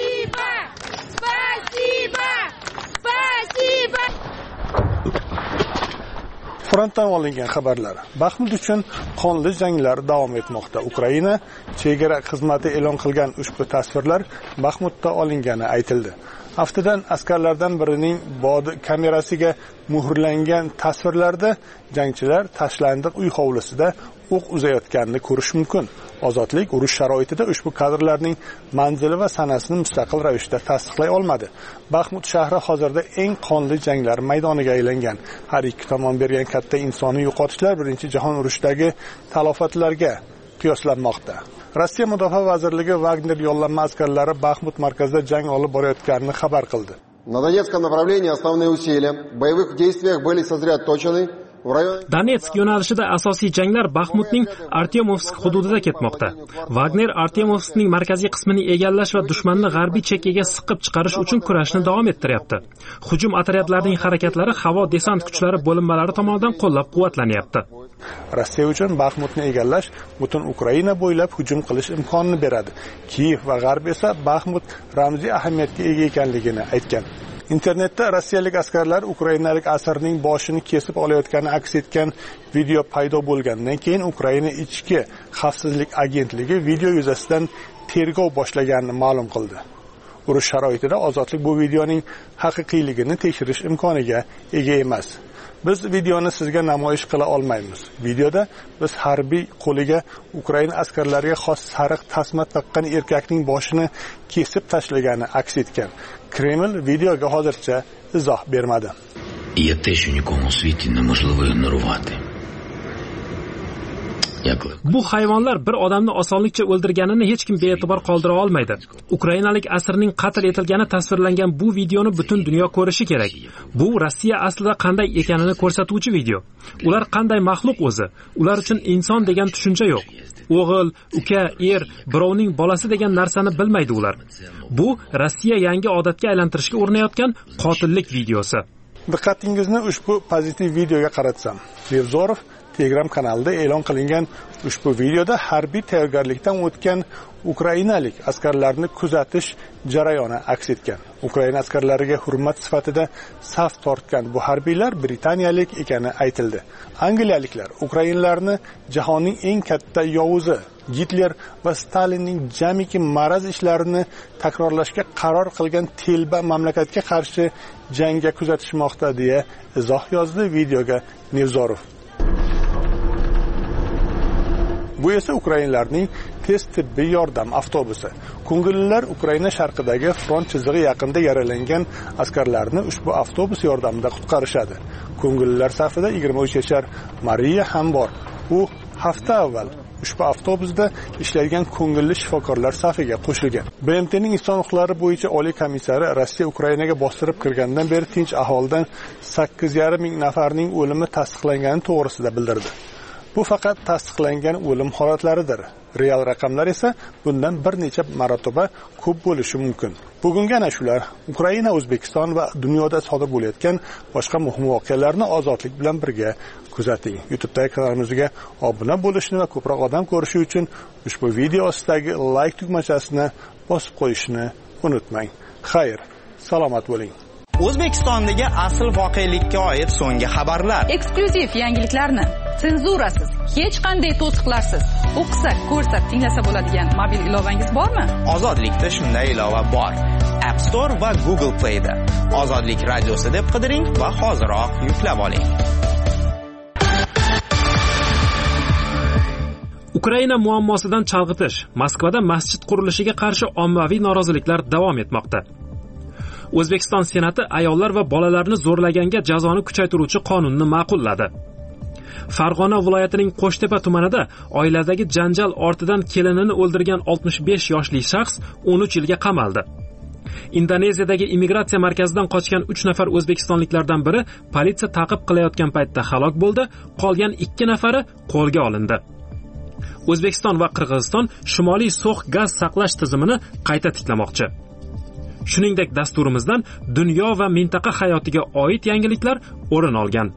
Frontdan olingan xabarlar. Baxmut uchun qonli janglar davom etmoqda. Ukraina chegara xizmati e'lon qilgan ushbu tasvirlar Baxmutda olingani aytildi. Haftadan askarlardan birining bodi kamerasiga muhrlangan tasvirlarda jangchilar tashlandiq uy hovlisida o'q uzayotganini ko'rish mumkin. Ozodlik urush sharoitida ushbu kadrlarning manzili va sanasini mustaqil ravishda tasdiqlay olmadi. Baxmut shahri hozirda eng qonli janglar maydoniga aylangan. Har ikki tomon bergan katta insoniy yo'qotishlar Birinchi jahon urushidagi talofatlarga qiyoslanmoqda. Rossiya Mudofaa vazirligi Wagner yollanma askarlari Baxmut markazida jang olib borayotganini xabar qildi. На Донецком направлении основные усилия в боевых действиях были сосредоточены Donetsk yo'nalishida asosiy janglar Baxmutning Artyomovsk hududida ketmoqda. Wagner Artyomovskning markaziy qismini egallash va dushmanni g'arbiy chekkaga siqib chiqarish uchun kurashni davom ettiryapti. Hujum otryadlarining harakatlari havo desant kuchlari bo'linmalari tomonidan qo'llab-quvvatlanyapti. Rossiya uchun Baxmutni egallash butun Ukraina bo'ylab hujum qilish imkonini beradi. Kiyev va G'arb esa Baxmut ramziy ahamiyatga ega ekanligini aytgan. Internetda rossiyalik askarlar ukrainalik asirning boshini kesib olayotgani aks etgan video paydo bo'lgandan keyin Ukraina ichki xavfsizlik agentligi video yuzasidan tergov boshlaganini ma'lum qildi. Urush sharoitida ozodlik bu videoning haqiqiyligini tekshirish imkoniga ega emas. Biz videoni sizga namoyish qila olmaymiz. Videoda biz harbiy qo'liga Ukraina askarlariga xos sariq tasma taqqan erkakning boshini kesib tashlagani aks etgan. Kreml videoga hozircha izoh bermadi. Я теж нікому у світі неможливо ігнорувати. Bu hayvonlar bir odamni osonlikcha o'ldirganini hech kim bee'tibor qoldira olmaydi. Ukrainalik asirning qatl etilgani tasvirlangan bu videoni butun dunyo ko'rishi kerak. Bu Rossiya aslida qanday ekanini ko'rsatuvchi video. Ular qanday maxluq o'zi? Ular uchun inson degan tushuncha yo'q. O'g'il, uka, er, birovning bolasi degan narsani bilmaydi ular. Bu Rossiya yangi odatga aylantirishga urinayotgan qotillik videosi. Diqqatingizni ushbu pozitiv videoga qaratsam. Nevzorov Telegram kanalida e'lon qilingan ushbu videoda harbiy tayyorgarlikdan o'tgan ukrainalik askarlarni kuzatish jarayoni aks etgan. Ukraina askarlariga hurmat sifatida saf tortgan bu harbiylar britaniyalik ekani aytildi. Angliyaliklar ukrainlarni jahonning eng katta yovuzi Gitler va Stalinning jamiki maraz ishlarini takrorlashga qaror qilgan telba mamlakatga qarshi jangga kuzatishmoqda deya izoh yozdi videoga Nevzorov. Bu esa ukrainlarning tez tibbiy yordam avtobusi. Ko'ngillilar Ukraina sharqidagi front chizig'i yaqinida yaralangan askarlarni ushbu avtobus yordamida qutqarishadi. Ko'ngillilar safida 23 yashar Mariya ham bor. U hafta avval ushbu avtobusda ishlaydigan ko'ngilli shifokorlar safiga qo'shilgan. BMTning inson huquqlari bo'yicha oliy komissari Rossiya Ukrainaga bostirib kirgandan beri tinch aholidan 8,5 ming nafarning o'limi tasdiqlangani to'g'risida bildirdi. Bu faqat tasdiqlangan o'lim holatlaridir. Real raqamlar esa bundan bir necha marotaba ko'p bo'lishi mumkin. bugungi ana shular Ukraina, O'zbekiston va dunyoda sodir bo'layotgan boshqa muhim voqealarni ozodlik bilan birga kuzating. YouTube'dagi kanalimizga obuna bo'lishni va ko'proq odam ko'rishi uchun ushbu video ostidagi like tugmachasini bosib qo'yishni unutmang. Xayr, salomat bo'ling. O'zbekistondagi asl voqelikka oid so'nggi xabarlar, eksklyuziv yangiliklarni senzurasiz, hech qanday to'siqlarsiz o'qisa, ko'rsa, tinglasa bo'ladigan mobil ilovangiz bormi? Ozodlikda shunday ilova bor. App Store va Google Play da Ozodlik radiosi deb qidiring va hoziroq yuklab oling. Ukraina muammosidan chalg'itish. Moskvada masjid qurilishiga qarshi ommaviy noroziliklar davom etmoqda. O'zbekiston Senati ayollar va bolalarni zo'rlaganga jazoni kuchaytiruvchi qonunni ma'qulladi. Farg'ona viloyatining Qo'shtepa tumanida oiladagi janjal ortidan kelinini o'ldirgan 65 yoshli shaxs 13 yilga qamaldi. Indoneziyadagi immigratsiya markazidan qochgan 3 nafar o'zbekistonliklardan biri politsiya ta'qib qilayotgan paytda halok bo'ldi, qolgan 2 nafari qo'lga olindi. O'zbekiston va Qirg'iziston Shimoliy so'x gaz saqlash tizimini qayta tiklamoqchi. Shuningdek, dasturimizdan dunyo va mintaqa hayotiga oid yangiliklar o'rin olgan.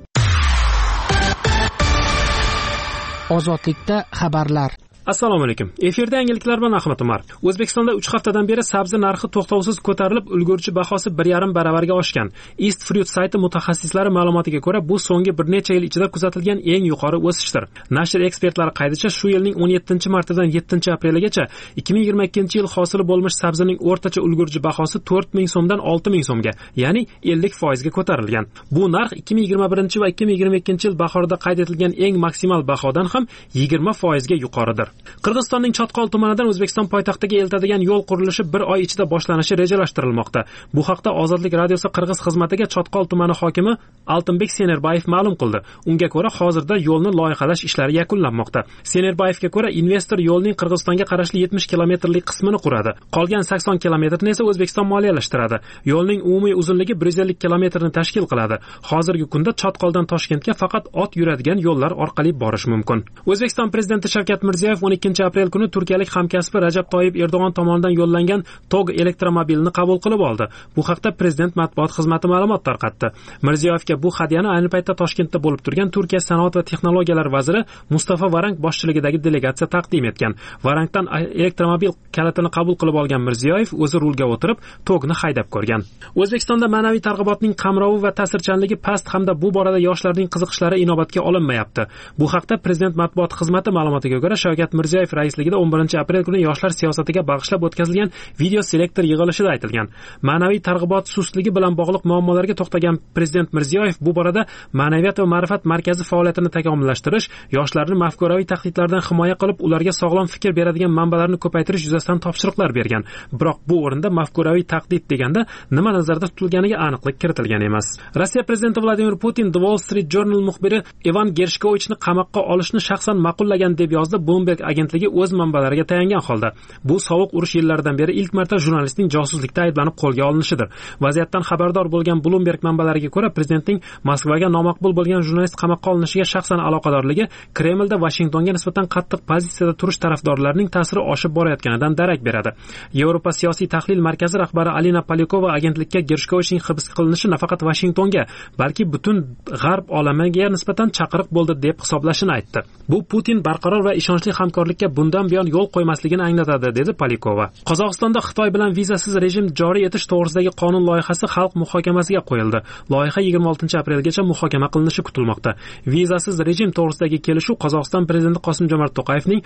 Ozodlikda xabarlar. Assalomu alaykum. Efirda yangiliklar bilan Ahmad Umar. O'zbekistonda 3 haftadan beri sabzi narxi to'xtovsiz ko'tarilib, ulgurji bahosi 1,5 baravarga oshgan. East Fruit sayti mutaxassislari ma'lumotiga ko'ra, bu so'nggi bir necha yil ichida kuzatilgan eng yuqori o'sishdir. Nashr ekspertlari qaydicha shu yilning 17-martidan 7-apreligacha 2022 yil hosili bo'lmish sabzining o'rtacha ulgurji bahosi 4,000 so'mdan 6,000 so'mga, ya'ni 50% ga ko'tarilgan. Bu narx 2021 va 2022 yil bahorida qayd etilgan eng maksimal bahodan ham 20% ga yuqoridir. Qirg'izistonning Chotqol tumanidan O'zbekiston poytaxtiga eltadigan yo'l qurilishi 1 oy ichida boshlanishi rejalashtirilmoqda. Bu haqda Ozodlik radiosi Qirg'iz xizmatiga Chotqol tumani hokimi Altinbek Senerbayev ma'lum qildi. Unga ko'ra, hozirda yo'lni loyihalash ishlari yakunlanmoqda. Senerbayevga ko'ra, investor yo'lning Qirg'izistonga qarashli 70 kilometrlik qismini quradi. Qolgan 80 kilometrni esa O'zbekiston moliyalashtiradi. Yo'lning umumiy uzunligi 150 kilometrni tashkil qiladi. Hozirgi kunda Chotqoldan Toshkentga faqat ot yuradigan yo'llar orqali borish mumkin. O'zbekiston prezidenti Shavkat Mirziyoyev 12-aprel kuni turkiyalik hamkasbi Rajab Toyyib Erdo'g'on tomonidan yo'llangan TOG elektromobilini qabul qilib oldi. Bu haqda prezident matbuot xizmati ma'lumot tarqatdi. Mirziyoyevga bu hadyani ayni paytda Toshkentda bo'lib turgan Turkiya sanoat va texnologiyalar vaziri Mustafa Varank boshchiligidagi delegatsiya taqdim etgan. Varankdan elektromobil kalitini qabul qilib olgan Mirziyoyev o'zi rulga o'tirib, TOGni haydab ko'rgan. O'zbekistonda ma'naviy targ'ibotning qamrovi va ta'sirchanligi past hamda bu borada yoshlarning qiziqishlari inobatga olinmayapti. Bu haqda prezident matbuot xizmati ma'lumotiga ko'ra, Shavkat Mirziyoyev raisligida 11-aprel kuni yoshlar siyosatiga bag'ishlab o'tkazilgan video selektor yig'ilishida aytilgan. Ma'naviy targ'ibot sustligi bilan bog'liq muammolarga to'xtagan prezident Mirziyoyev bu borada ma'naviyat va ma'rifat markazi faoliyatini takomillashtirish, yoshlarni mafkuraviy tahdidlardan himoya qilib, ularga sog'lom fikr beradigan manbalarni ko'paytirish yuzasidan topshiriqlar bergan. Biroq bu o'rinda mafkuraviy tahdid deganda nima nazarda tutilganiga aniqlik kiritilgan emas. Rossiya prezidenti Vladimir Putin The Wall Street Journal muxbiri Ivan Gershkovichni qamoqqa olishni shaxsan ma'qullagan deb yozdi Bloomberg agentligi o'z manbalariga tayangan holda. Bu sovuq urush yillaridan beri ilk marta jurnalistning josuslikda ayblanib qo'lga olinishidir. Vaziyatdan xabardor bo'lgan Bloomberg manbalariga ko'ra, prezidentning Moskvaga nomaqbul bo'lgan jurnalist qamoqqa olinishiga shaxsan aloqadorligi Kremlda Vashingtonga nisbatan qattiq pozitsiyada turish tarafdorlarining ta'siri oshib borayotganidan darak beradi. Yevropa siyosiy tahlil markazi rahbari Alina Polyakova agentlikka Gershkovichning hibs qilinishi nafaqat Vashingtonga, balki butun g'arb olamiga nisbatan chaqiriq bo'ldi deb hisoblashini aytdi. Bu Putin barqaror va ishonchli hamkorlikka bundan buyon yo'l qo'ymasligini anglatadi, dedi Polyakova. Qozog'istonda Xitoy bilan vizasiz rejim joriy etish to'g'risidagi qonun loyihasi xalq muhokamasiga qo'yildi. Loyiha 26-aprelgacha muhokama qilinishi kutilmoqda. Vizasiz rejim to'g'risidagi kelishuv Qozog'iston prezidenti Qosim-Jomart To'qayevning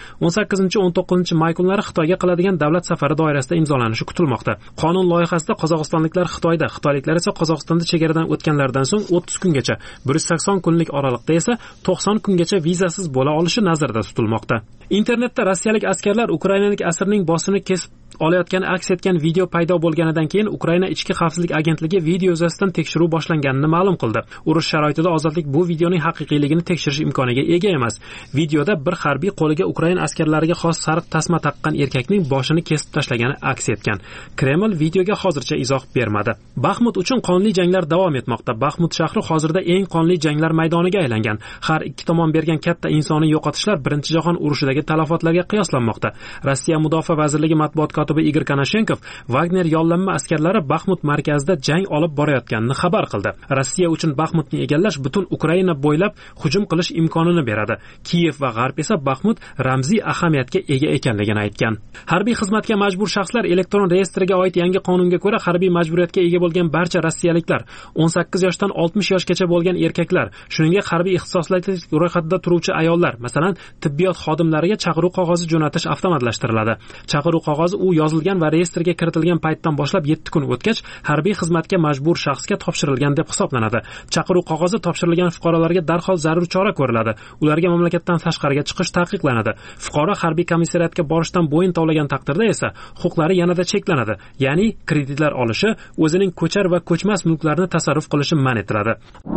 18-19 may kunlari Xitoyga qiladigan davlat safari doirasida imzolanishi kutilmoqda. Qonun loyihasida qozog'istonliklar Xitoyda, xitoyliklar esa Qozog'istonda chegaradan o'tganlaridan so'ng 30 kungacha, 180 kunlik oralig'da esa 90 kungacha vizasiz bo'la olishi nazarda tutilmoqda. Internetda rossiyalik askarlar ukrainalik asirning boshini kesib olayotgani aks etgan video paydo bo'lganidan keyin Ukraina ichki xavfsizlik agentligi video yuzasidan tekshiruv boshlanganini ma'lum qildi. Urush sharoitida ozodlik bu videoning haqiqiyligini tekshirish imkoniga ega emas. Videoda bir harbiy qo'liga Ukraina askarlariga xos sariq tasma taqqan erkakning boshini kesib tashlagani aks etgan. Kreml videoga hozircha izoh bermadi. Baxmut uchun qonli janglar davom etmoqda. Baxmut shahri hozirda eng qonli janglar maydoniga aylangan. Har ikki tomon bergan katta insoniy yo'qotishlar Birinchi jahon urushidagi talafotlarga qiyoslanmoqda. Rossiya Mudofaa vazirligi matbuot kotibi Igor Konashenkov Wagner yollanma askarlari Baxmut markazida jang olib borayotganini xabar qildi. Rossiya uchun Baxmutni egallash butun Ukraina bo'ylab hujum qilish imkonini beradi. Kiyev va G'arb esa Baxmut ramziy ahamiyatga ega ekanligini aytgan. Harbiy xizmatga majbur shaxslar elektron reyestriga oid yangi qonunga ko'ra harbiy majburiyatga ega bo'lgan barcha rossiyaliklar, 18 yoshdan 60 yoshgacha bo'lgan erkaklar, shuningdek harbiy ixtisoslar ro'yxatida turuvchi ayollar, masalan, tibbiyot xodimlariga chaqiruv qog'ozi jo'natish avtomatlashtiriladi. Chaqiruv qog'ozi u yozilgan va reyestrga kiritilgan paytdan boshlab 7 kun o'tgach harbiy xizmatga majbur shaxsga topshirilgan deb hisoblanadi. Chaqiruv qog'ozi topshirilgan fuqarolarga darhol zarur chora ko'riladi. Ularga mamlakatdan tashqariga chiqish taqiqlanadi. Fuqaro harbiy komissariyatga borishdan bo'yin tovlagan taqdirda esa huquqlari yanada cheklanadi. Ya'ni kreditlar olishi, o'zining ko'char va ko'chmas mulklarini tasarruf qilishi man etiladi.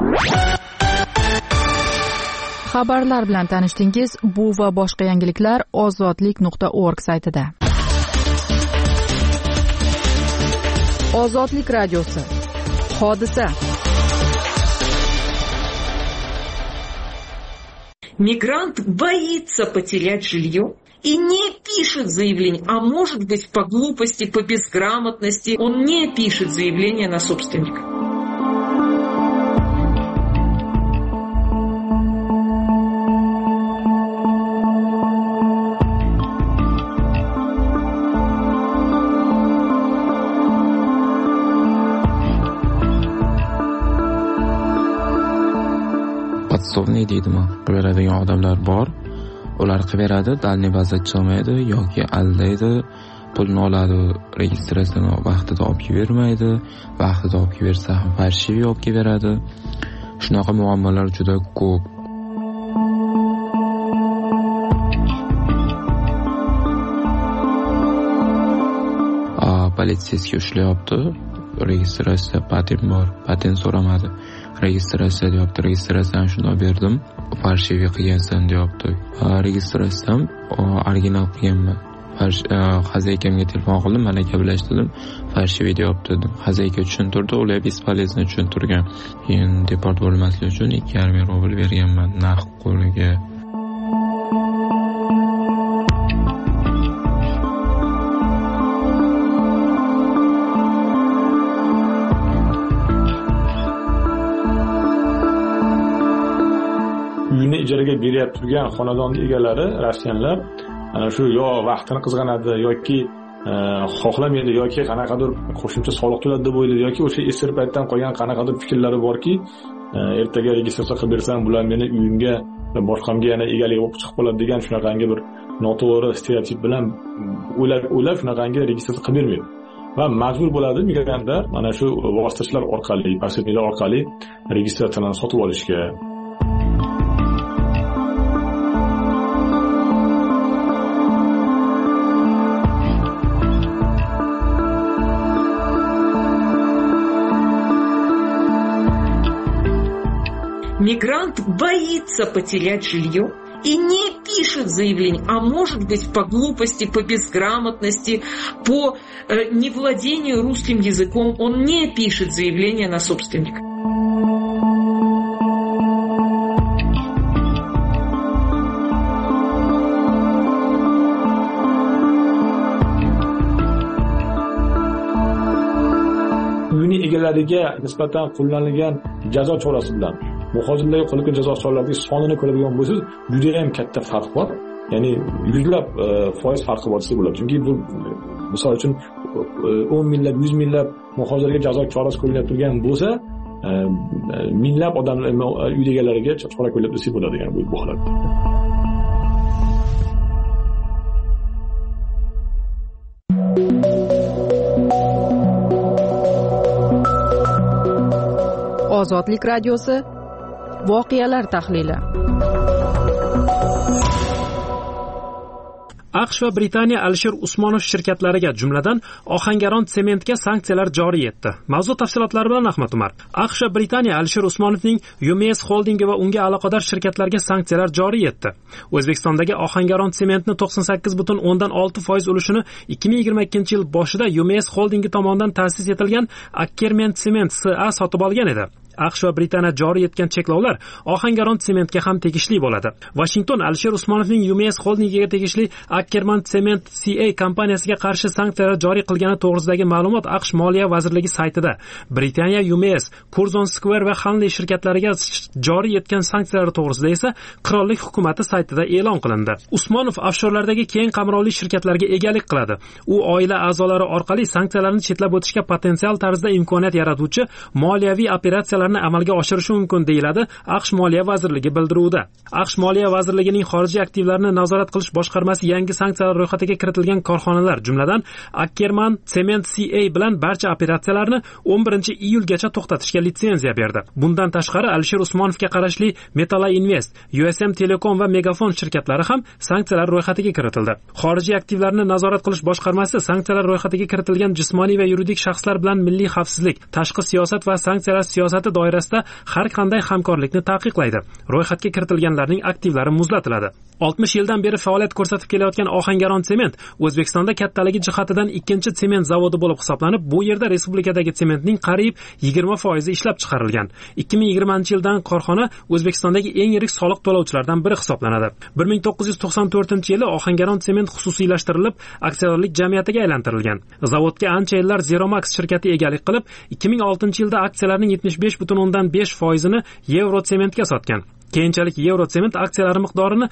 Xabarlar bilan tanishdingiz. Bu va boshqa yangiliklar ozodlik.org saytida. Ozodlik radiosi. Hodisa. Мигрант боится потерять жилье и не пишет заявление, а может быть по глупости, по безграмотности он не пишет заявление на собственника. Podsovniy deydimi? Beradigan odamlar bor. Ular qilaveradi, dalniy baza chiqmaydi yoki aldaydi, pulni oladi, registratsiyani vaqtida olib bermaydi, vaqtida olib bersa ham farshiv olib beradi. Shunaqa muammolar juda ko'p. Politsiyaga ushlayapti. Registratsiya patent bor, patent so'ramadi. Registratsiya deyapti, registratsiyani shunday berdim, farshiv qilgansan deyapti. Registratsiyam original qilganman. Xazaykamga telefon qildim, mana gaplashdim, farshiv deyapti dedim. Xazayka tushuntirdi, ular bespolezno tushuntirgan. Endi deport bo'lmaslik uchun 2,5 rubl berganman naqd qo'liga. Uyini ijaraga berib turgan xonadon egalari rossiyanlar ana shu yo vaqtini qizg'anadi yoki xohlamaydi yoki qanaqadir qo'shimcha soliq to'ladi deb o'ylaydi yoki o'sha esir paytdan qolgan qanaqadir fikrlari borki, ertaga registratsiya qilib bersam bular meni uyimga va boshqamga yana egalik bo'lib chiqib qoladi degan shunaqangi bir noto'g'ri stereotip bilan o'ylab shunaqangi registratsiya qilib bermaydi. Va majbur bo'ladi migrantlar mana shu vositachilar orqali, posredniklar orqali registratsiyani sotib olishga. Мигрант боится потерять жилье и не пишет заявление, а может быть по глупости, по безграмотности, по невладению русским языком он не пишет заявление на собственника. Uyini egalariga nisbatan qo'llanilgan jazo chorasi bilan muhojirlarga qo'llanilgan jazo choralarining sonini ko'radigan bo'lsangiz, juda ham katta farq bor. Ya'ni yuzlab foiz farqi bor desa bo'ladi. Chunki bu misol uchun 10 minglab, 100 minglab muhojirga jazo chorasi qo'llanib turgan bo'lsa, minglab odamlar uy egalariga chora qo'llab desa bo'ladi, ya'ni bu holatda. Ozodlik radiosi. Voqealar tahlili. AQSh va Britaniya Alisher Usmonov shirkatlariga, jumladan Ohangaron sementga sanksiyalar joriy etdi. Mavzu tafsilotlari bilan Ahmad Umar. AQSh va Britaniya Alisher Usmonovning UMS Holdingi va unga aloqador shirkatlarga sanksiyalar joriy etdi. O'zbekistondagi Ohangaron sementni 98.6% ulushini 2022-yil boshida UMS Holdingi tomonidan ta'sis etilgan Ackerman Cement SA sotib olgan edi. AQSh va Britaniya joriy etgan cheklovlar Ohangaron sementga ham tegishli bo'ladi. Washington Alisher Usmonovning UMS holdingiga tegishli Ackerman Cement CA kompaniyasiga qarshi sanksiyalar joriy qilgani to'g'risidagi ma'lumot AQSh Moliya vazirligi saytida. Britaniya UMS, Curzon Square va Hanley shirkatlariga joriy etgan sanksiyalar to'g'risida esa qirollik hukumati saytida e'lon qilindi. Usmonov offshorlardagi keng qamrovli shirkatlarga egalik qiladi. U oila a'zolari orqali sanksiyalarni chetlab o'tishga potensial tarzda imkoniyat yaratuvchi moliyaviy operatsiyalarni amalga oshirishi mumkin deyiladi AQSh Moliya vazirligi bildiruvida. AQSh Moliya vazirligining xorijiy aktivlarni nazorat qilish boshqarmasi yangi sanksiyalar ro'yxatiga kiritilgan korxonalar, jumladan Ackerman Cement CA bilan barcha operatsiyalarni 11-iyulgacha to'xtatishga litsenziya berdi. Bundan tashqari Alisher Usmonovga qarashli Metalla Invest, USM Telecom va Megafon shirkatlari ham sanksiyalar ro'yxatiga kiritildi. Xorijiy aktivlarni nazorat qilish boshqarmasi sanksiyalar ro'yxatiga kiritilgan jismoniy va yuridik shaxslar bilan milliy xavfsizlik, tashqi siyosat va sanksiyalar siyosati doirasida har qanday hamkorlikni taqiqlaydi. Ro'yxatga kiritilganlarning aktivlari muzlatiladi. 60 yildan beri faoliyat ko'rsatib kelayotgan Ohangaron Sement O'zbekistonda kattaligi jihatidan ikkinchi sement zavodi bo'lib hisoblanib, bu yerda respublikadagi sementning qariyb 20% ishlab chiqarilgan. 2020-yildan korxona O'zbekistondagi eng yirik soliq to'lovchilardan biri hisoblanadi. 1994-yili Ohangaron Sement xususiylashtirilib, aksiyadorlik jamiyatiga aylantirilgan. Zavodga ancha yillar Zeromax shirkati egalik qilib, 2006-yilda aksiyalarning 75.5%ni Eurosementga sotgan. Keyinchalik Eurosement aksiyalari miqdorini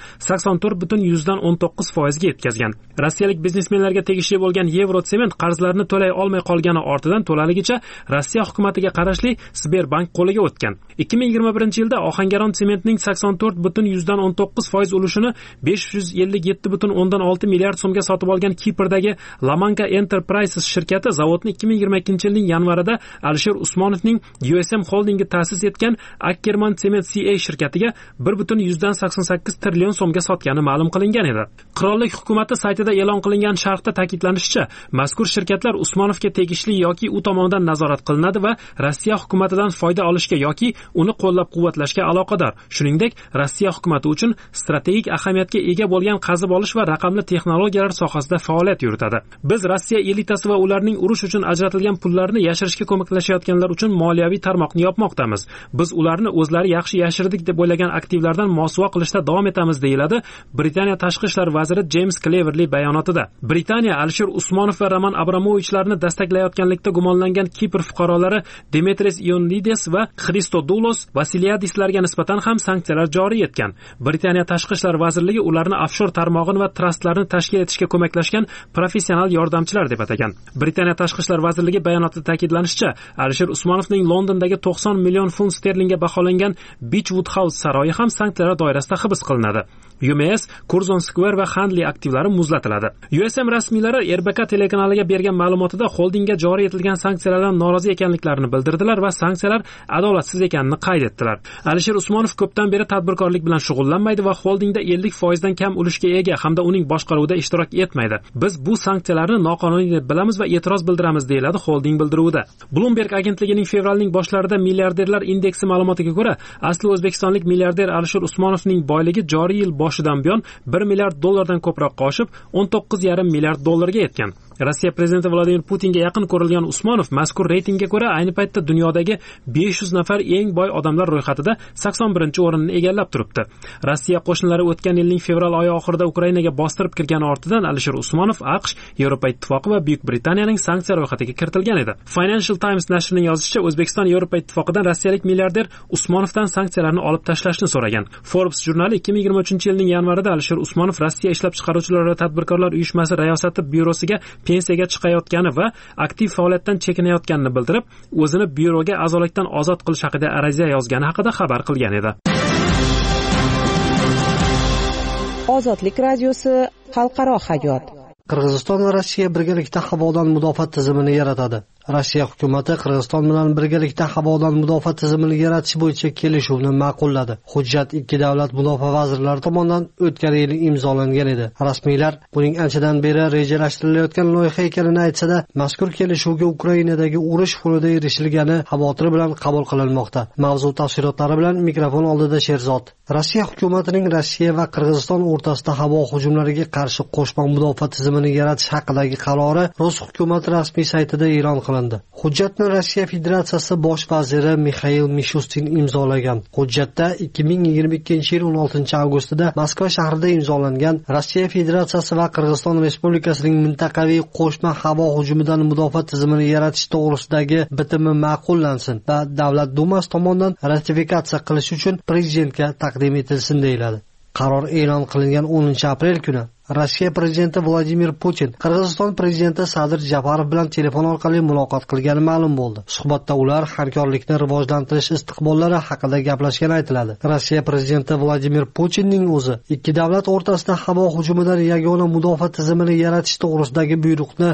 84.19% ga yetkazgan. Rossiyalik biznesmenlarga tegishli bo'lgan Eurosement qarzlarini to'lay olmay qolgani ortidan to'laligicha Rossiya hukumatiga qarashli Sberbank qo'liga o'tgan. 2021-yilda Ohangaron Sementning 84.19% ulushini 557.6 milliard so'mga sotib olgan Kiprdagi Lamanka Enterprises shirkati zavodni 2022-yilning yanvarida Alisher Usmonovning USM holdingi ta'sis etgan Ackerman Cement CA shirkatiga 1.88 trillion so'mga sotgani ma'lum qilingan edi. Qirollik hukumati saytida e'lon qilingan sharhda ta'kidlanishicha, mazkur shirkatlar Usmonovga tegishli yoki u tomonidan nazorat qilinadi va Rossiya hukumatidan foyda olishga yoki uni qo'llab-quvvatlashga aloqador. Shuningdek, Rossiya hukumati uchun strategik ahamiyatga ega bo'lgan qazib olish va raqamli texnologiyalar sohasida faoliyat yuritadi. Biz Rossiya elitasi va ularning urush uchun ajratilgan pullarni yashirishga ko'maklashayotganlar uchun moliyaviy tarmoqni yopmoqdamiz. Biz ularni o'zlari yaxshi yashirdik deb o'ylagan aktivlardan mosuvo qilishda davom etamiz, deyiladi Britaniya tashqi ishlar vaziri James Cleverly bayonotida. Britaniya Alisher Usmonov va Roman Abramovichlarni dastaklayotganlikda gumonlangan Kipr fuqarolari Demetris Ionlides va Christodoulos Vasiliadislarga nisbatan ham sanksiyalar joriy etgan. Britaniya tashqi ishlar vazirligi ularni offshor tarmog'ini va trustlarni tashkil etishga ko'maklashgan professional yordamchilar deb atagan. Britaniya tashqi ishlar vazirligi bayonotida ta'kidlanishicha, Alisher Usmonovning Londondagi 90 million funt sterlingga baholangan Beechwood House saroyi ham sanksiyalar doirasida hibs qilinadi. UMS, Curzon Square va Hanley aktivlari muzlatiladi. USM rasmiylari RBK telekanaliga bergan ma'lumotida holdingga joriy etilgan sanksiyalardan norozi ekanliklarini bildirdilar va sanksiyalar adolatsiz ekanini qayd etdilar. Alisher Usmonov ko'pdan beri tadbirkorlik bilan shug'ullanmaydi va holdingda 50% dan kam ulushga ega hamda uning boshqaruvida ishtirok etmaydi. Biz bu sanksiyalarni noqonuniy deb bilamiz va e'tiroz bildiramiz, deyiladi holding bildiruvida. Bloomberg agentligining fevralning boshlarida milliarderlar indeksi ma'lumotiga ko'ra, asli o'zbekistonlik milliarder Alisher Usmonovning boyligi joriy yil boshidan buyon 1 milliard dollardan ko'proqqa oshib, 19,5 milliard dollarga yetgan. Rossiya prezidenti Vladimir Putinga yaqin ko'rilgan Usmonov mazkur reytingga ko'ra ayni paytda dunyodagi 500 nafar eng boy odamlar ro'yxatida 81-o'rinni egallab turibdi. Rossiya qo'shinlari o'tgan yilning fevral oyi oxirida Ukrainaga bostirib kirgani ortidan Alisher Usmonov AQSh, Yevropa Ittifoqi va Buyuk Britaniyaning sanksiya ro'yxatiga kiritilgan edi. Financial Times nashrining yozishicha, O'zbekiston Yevropa Ittifoqidan rossiyalik milliarder Usmonovdan sanksiyalarni olib tashlashni so'ragan. Forbes jurnali 2023-yilning yanvarida Alisher Usmonov Rossiya ishlab chiqaruvchilar va tadbirkorlar uyushmasi riyosati byurosiga pensiyaga chiqayotgani va aktiv faoliyatdan chekinayotganini bildirib, o'zini byuroga a'zolikdan ozod qilish haqida ariza yozgani haqida xabar qilgan edi. Ozodlik radiosi xalqaro hayot. Qirg'iziston va Rossiya birgalikda havodan mudofaa tizimini yaratadi. Rossiya hukumati Qirg'iziston bilan birgalikda havodan mudofaa tizimini yaratish bo'yicha kelishuvni ma'qulladi. Hujjat ikki davlat mudofaa vazirlari tomonidan o'tgan yil imzolangan edi. Rasmiylar buning anchadan beri rejalashtirilayotgan loyiha ekanini aytsa-da, mazkur kelishuvga Ukrainadagi urush fonida erishilgani xavotir bilan qabul qilinmoqda. Mavzu tafsilotlari bilan mikrofon oldida Sherzod. Rossiya hukumatining Rossiya va Qirg'iziston o'rtasida havo hujumlariga qarshi qo'shma mudofaa tizimini yaratish haqidagi qarori Rus hukumati rasmiy saytida e'lon qilindi. qilindi. Hujjatni Rossiya Federatsiyasi bosh vaziri Mixail Mishustin imzolagan. Hujjatda 2022-yil 16-avgustida Moskva shahrida imzolangan Rossiya Federatsiyasi va Qirg'iziston Respublikasining mintaqaviy qo'shma havo hujumidan mudofaa tizimini yaratish to'g'risidagi bitimi ma'qullansin va Davlat Dumasi tomonidan ratifikatsiya qilish uchun prezidentga taqdim etilsin deyiladi. Qaror e'lon qilingan 10-aprel kuni Rossiya prezidenti Vladimir Putin Qirg'iziston prezidenti Sadir Japarov bilan telefon orqali muloqot qilgani ma'lum bo'ldi. Suhbatda ular hamkorlikni rivojlantirish istiqbollari haqida gaplashgani aytiladi. Rossiya prezidenti Vladimir Putinning o'zi ikki davlat o'rtasida havo hujumidan yagona mudofaa tizimini yaratish to'g'risidagi buyruqni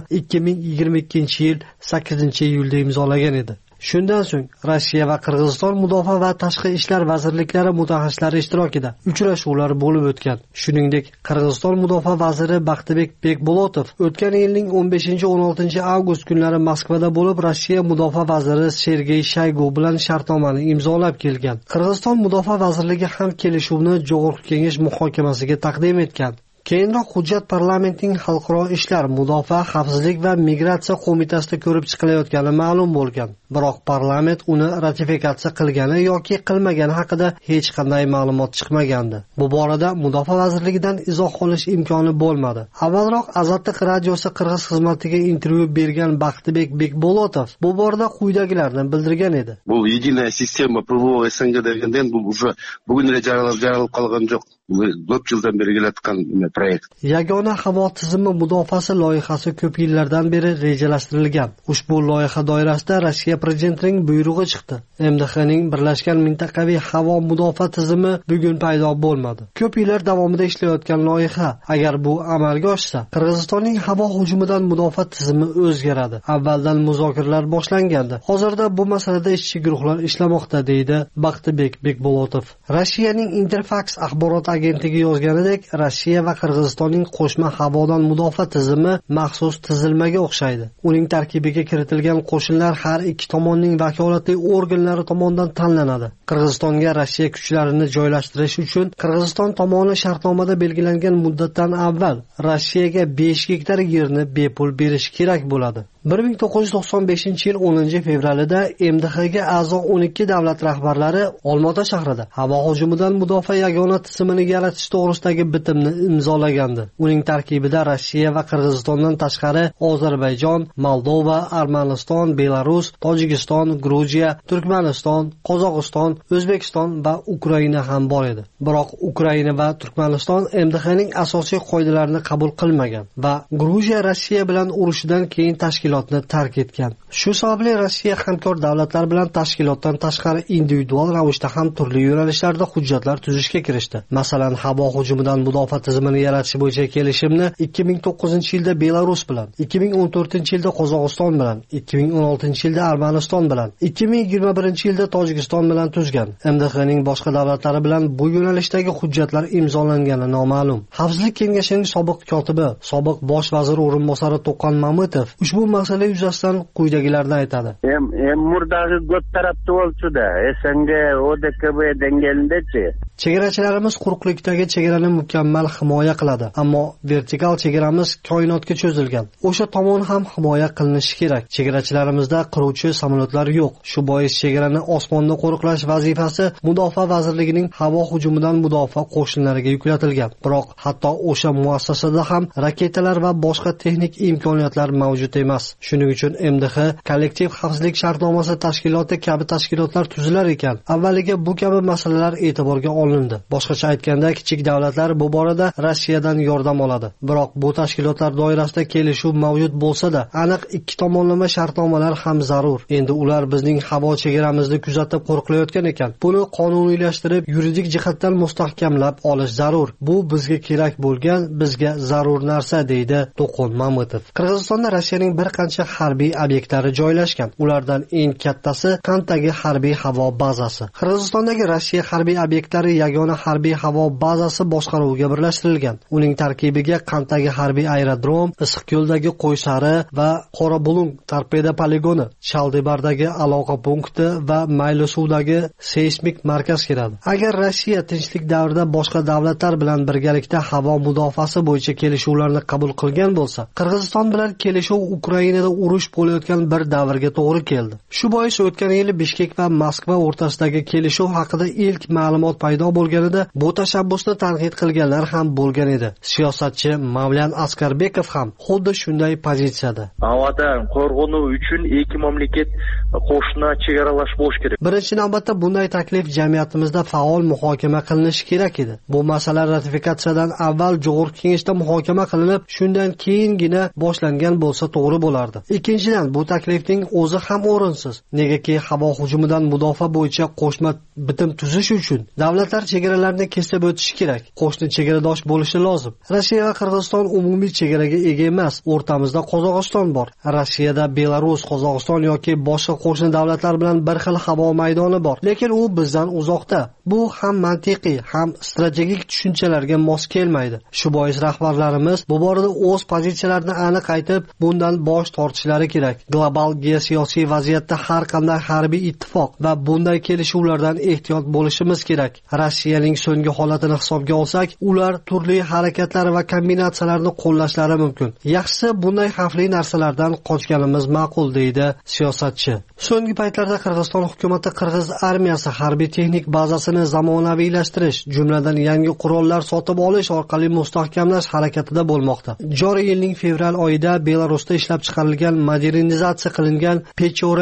2022-yil 8-iyulda imzolagan edi. Shundan so'ng Rossiya va Qirg'iziston mudofaa va tashqi ishlar vazirliklari mutaxassislari ishtirokida uchrashuvlar bo'lib o'tgan. Shuningdek, Qirg'iziston mudofaa vaziri Baxtibek Bekbolotov o'tgan yilning 15-16 avgust kunlari Moskvada bo'lib, Rossiya mudofaa vaziri Sergey Shaygu bilan shartnomani imzolab kelgan. Qirg'iziston mudofaa vazirligi ham kelishuvni Jo'g'org'i Kengash muhokamasiga taqdim etgan. Keyinroq hujjat parlamentning xalqaro ishlar, mudofaa, xavfsizlik va migratsiya qo'mitasida ko'rib chiqilayotgani ma'lum bo'lgan. Biroq parlament uni ratifikatsiya qilgani yoki qilmagani haqida hech qanday ma'lumot chiqmagandi. Bu borada mudofaa vazirligidan izoh olish imkoni bo'lmadi. Avvalroq Azotlik radiosi Qirg'iz xizmatiga intervyu bergan Baxtibek Bekbolotov bu borada quyidagilarni bildirgan edi. Bu единая система ПВО СНГ deganda bu уже bugungacha jaralib qolgan jo'q. Ko'p yildan beri kelayotgan proyekt. Yagona havo tizimi mudofaasi loyihasi ko'p yillardan beri rejalashtirilgan. Ushbu loyiha doirasida Rossiya prezidentining buyrug'i chiqdi. MDHning birlashgan mintaqaviy havo mudofaa tizimi bugun paydo bo'lmadi. Ko'p yillar davomida ishlayotgan loyiha, agar bu amalga oshsa, Qirg'izistonning havo hujumidan mudofaa tizimi o'zgaradi. Avvaldan muzokaralar boshlangandi. Hozirda bu masalada ishchi guruhlar ishlamoqda, deydi Baxtibek Bekbolotov. Rossiyaning Interfax axborot agentligi yozganidek, Rossiya va Qirg'izistonning qo'shma havodan mudofaa tizimi maxsus tizilmaga o'xshaydi. Uning tarkibiga kiritilgan qo'shinlar har ikki tomonning vakolatli organlari tomonidan tanlanadi. Qirg'izistonga Rossiya kuchlarini joylashtirish uchun Qirg'iziston tomoni shartnomada belgilangan muddatdan avval Rossiyaga 5 gektar yerni bepul berish kerak bo'ladi. 1995-yil 10-fevralida MDHga a'zo 12 davlat rahbarlari Olmaota shahrida havo hujumidan mudofaa yagona tizimini yaratish to'g'risidagi bitimni imzolagandi. Uning tarkibida Rossiya va Qirg'izistondan tashqari Ozarbayjon, Moldova, Armaniston, Belarus, Tojikiston, Gruziya, Turkmaniston, Qozog'iston, O'zbekiston va Ukraina ham bor edi. Biroq Ukraina va Turkmaniston MDHning asosiy qoidalarini qabul qilmagan va Gruziya Rossiya bilan urushidan keyin tashkilotni tark etgan. Shu sababli Rossiya hamkor davlatlar bilan tashkilotdan tashqari individual ravishda ham turli yo'nalishlarda hujjatlar tuzishga kirishdi. Masalan, havo hujumidan mudofaa tizimini yaratish bo'yicha kelishimni 2009-yilda Belarus bilan, 2014-yilda Qozog'iston bilan, 2016-yilda Armaniston bilan, 2021-yilda Tojikiston bilan tuzgan. MDHning boshqa davlatlari bilan bu yo'nalishdagi hujjatlar imzolangani noma'lum. Xavfsizlik kengashining sobiq kotibi, sobiq bosh vazir o'rinbosari To'qon Mamutov ushbu masala yuzasidan quyidagilarni aytadi. Murdagi ko'p tarafli bo'lsa-da, SNG, ODKB dengelindechi. Chegarachilarimiz quruqlikdagi chegarani mukammal himoya qiladi, ammo vertikal chegaramiz koinotga cho'zilgan. O'sha tomon ham himoya qilinishi kerak. Chegarachilarimizda qiruvchi samolyotlar yo'q. Shu bois chegarani osmonda qo'riqlash vazifasi Mudofaa vazirligining havo hujumidan mudofaa qo'shinlariga yuklatilgan. Biroq hatto o'sha muassasada ham raketalar va boshqa texnik imkoniyatlar mavjud emas. Shuning uchun MDH kollektiv xavfsizlik shartnomasi tashkiloti kabi tashkilotlar tuzilar ekan. Avvaliga bu kabi masalalar e'tiborga olindi. Boshqacha aytganda, kichik davlatlar bu borada Rossiyadan yordam oladi. Biroq bu tashkilotlar doirasida kelishuv mavjud bo'lsa-da, aniq ikki tomonlama shartnomalar ham zarur. Endi ular bizning havo chegaramizni kuzatib qo'riqlayotgan ekan. Buni qonuniylashtirib, yuridik jihatdan mustahkamlab olish zarur. Bu bizga kerak bo'lgan, bizga zarur narsa, deydi To'qon Mamutov. Qirg'izistonda Rossiyaning bir qancha harbiy obyektlari joylashgan. Ulardan eng kattasi Kantdagi harbiy havo bazasi. Qirg'izistondagi Rossiya harbiy obyektlari yagona harbiy havo bazasi boshqaruviga birlashtirilgan. qo'shilgan. Uning tarkibiga Qandagi harbiy aerodrom, Issiqko'ldagi Qo'ysari va Qorabulung torpeda poligoni, Chaldebardagi aloqa punkti va Maylisuvdagi seysmik markaz kiradi. Agar Rossiya tinchlik davrida boshqa davlatlar bilan birgalikda havo mudofaasi bo'yicha kelishuvlarni qabul qilgan bo'lsa, Qirg'iziston bilan kelishuv Ukrainada urush bo'layotgan bir davrga to'g'ri keldi. Shu bois o'tgan yili Bishkek va Moskva o'rtasidagi kelishuv haqida ilk ma'lumot paydo bo'lganida bu tashabbusni tanqid qilganlar ham bo'lgan edi. Siyosatchi Mavlan Askarbekov ham xuddi shunday pozitsiyada. Vatan qo'rg'onu uchun ikki mamlakat qo'shni chegaralash bo'lishi kerak. Birinchi navbatda bunday taklif jamiyatimizda faol muhokama qilinishi kerak edi. Bu masala ratifikatsiyadan avval Jo'g'ir kengashda muhokama qilinib, shundan keyingina boshlangan bo'lsa to'g'ri bo'lardi. Ikkinchidan, bu taklifning o'zi ham o'rinsiz. Negaki havo hujumidan mudofaa bo'yicha qo'shma bitim tuzish uchun davlatlar chegaralarini kesib o'tishi kerak. Qo'shni chegaradosh bo'lishi lozim. Rossiya va Qirg'iziston umumiy chegaraga ega emas. O'rtamizda Qozog'iston bor. Rossiyada Belarus, Qozog'iston yoki boshqa qo'shni davlatlar bilan bir xil havo maydoni bor, lekin u bizdan uzoqda. Bu ham mantiqiy, ham strategik tushunchalarga mos kelmaydi. Shu bois rahbarlarimiz bu borada o'z pozitsiyalarini aniq aytib, bundan bosh tortishlari kerak. Global geosiyosiy vaziyatda har qanday harbiy ittifoq va bunday kelishuvlardan ehtiyot bo'lishimiz kerak. Rossiyaning so'nggi holatini hisobga olsak, ular turli harakatlar va kombinatsiyalarni qo'llashlari mumkin. Yaxshisi bunday xavfli narsalardan qochganimiz ma'qul, deydi siyosatchi. So'nggi paytlarda Qirg'iziston hukumati Qirg'iz armiyasi harbiy texnik bazasini zamonaviylashtirish, jumladan yangi qurollar sotib olish orqali mustahkamlash harakatida bo'lmoqda. Joriy yilning fevral oyida Belarusda ishlab chiqarilgan modernizatsiya qilingan Pechora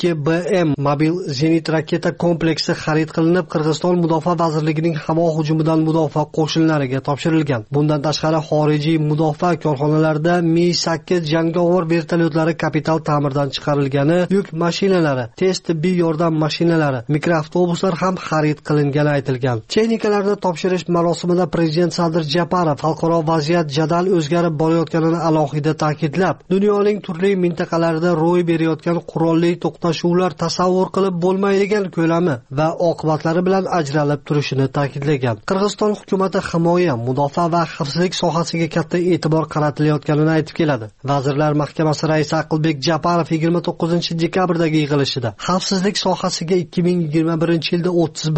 2BM mobil zenit raketa kompleksi xarid qilinib, Qirg'iziston Mudofaa vazirligining havo hujumidan mudofaa qo'shinlariga topshirilgan. Bundan tashqari xorijiy mudofaa korxonalarida Mi-8 jangovar vertolyotlari kapital ta'mirdan chiqarilgani, yuk mashinalari, tez tibbiy yordam mashinalari, mikroavtobuslar ham xarid qilingani aytilgan. Texnikalarni topshirish marosimida Prezident Sadir Japarov xalqaro vaziyat jadal o'zgarib borayotganini alohida ta'kidlab, dunyoning turli mintaqalarida ro'y berayotgan qurolli to'qnashuvlar tasavvur qilib bo'lmaydigan ko'lami va oqibatlari bilan ajralib turishini ta'kidlagan. Qirg'iziston hukumati himoya, mudofaa va xavfsizlik sohasiga katta e'tibor qaratilayotganini aytib keladi. Vazirlar Mahkamasi raisi Aqlbek Japarov 29-dekabrdagi yig'ilishida xavfsizlik sohasiga 2021-yilda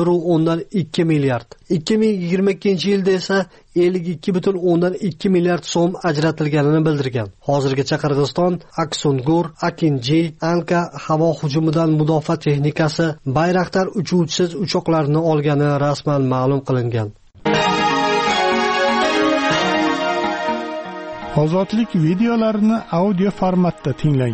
31,2 milliard, 2022-yilda esa 52,2 milliard so'm ajratilganini bildirgan. Hozirgacha Qirg'iziston Aksungur, Akinji, Anka havo hujumidan mudofaa texnikasi, Bayraktar uchuvchisiz uchoqlarini olgani rasman ma'lum qilingan. Ozodlik videolarini audio formatda tinglang.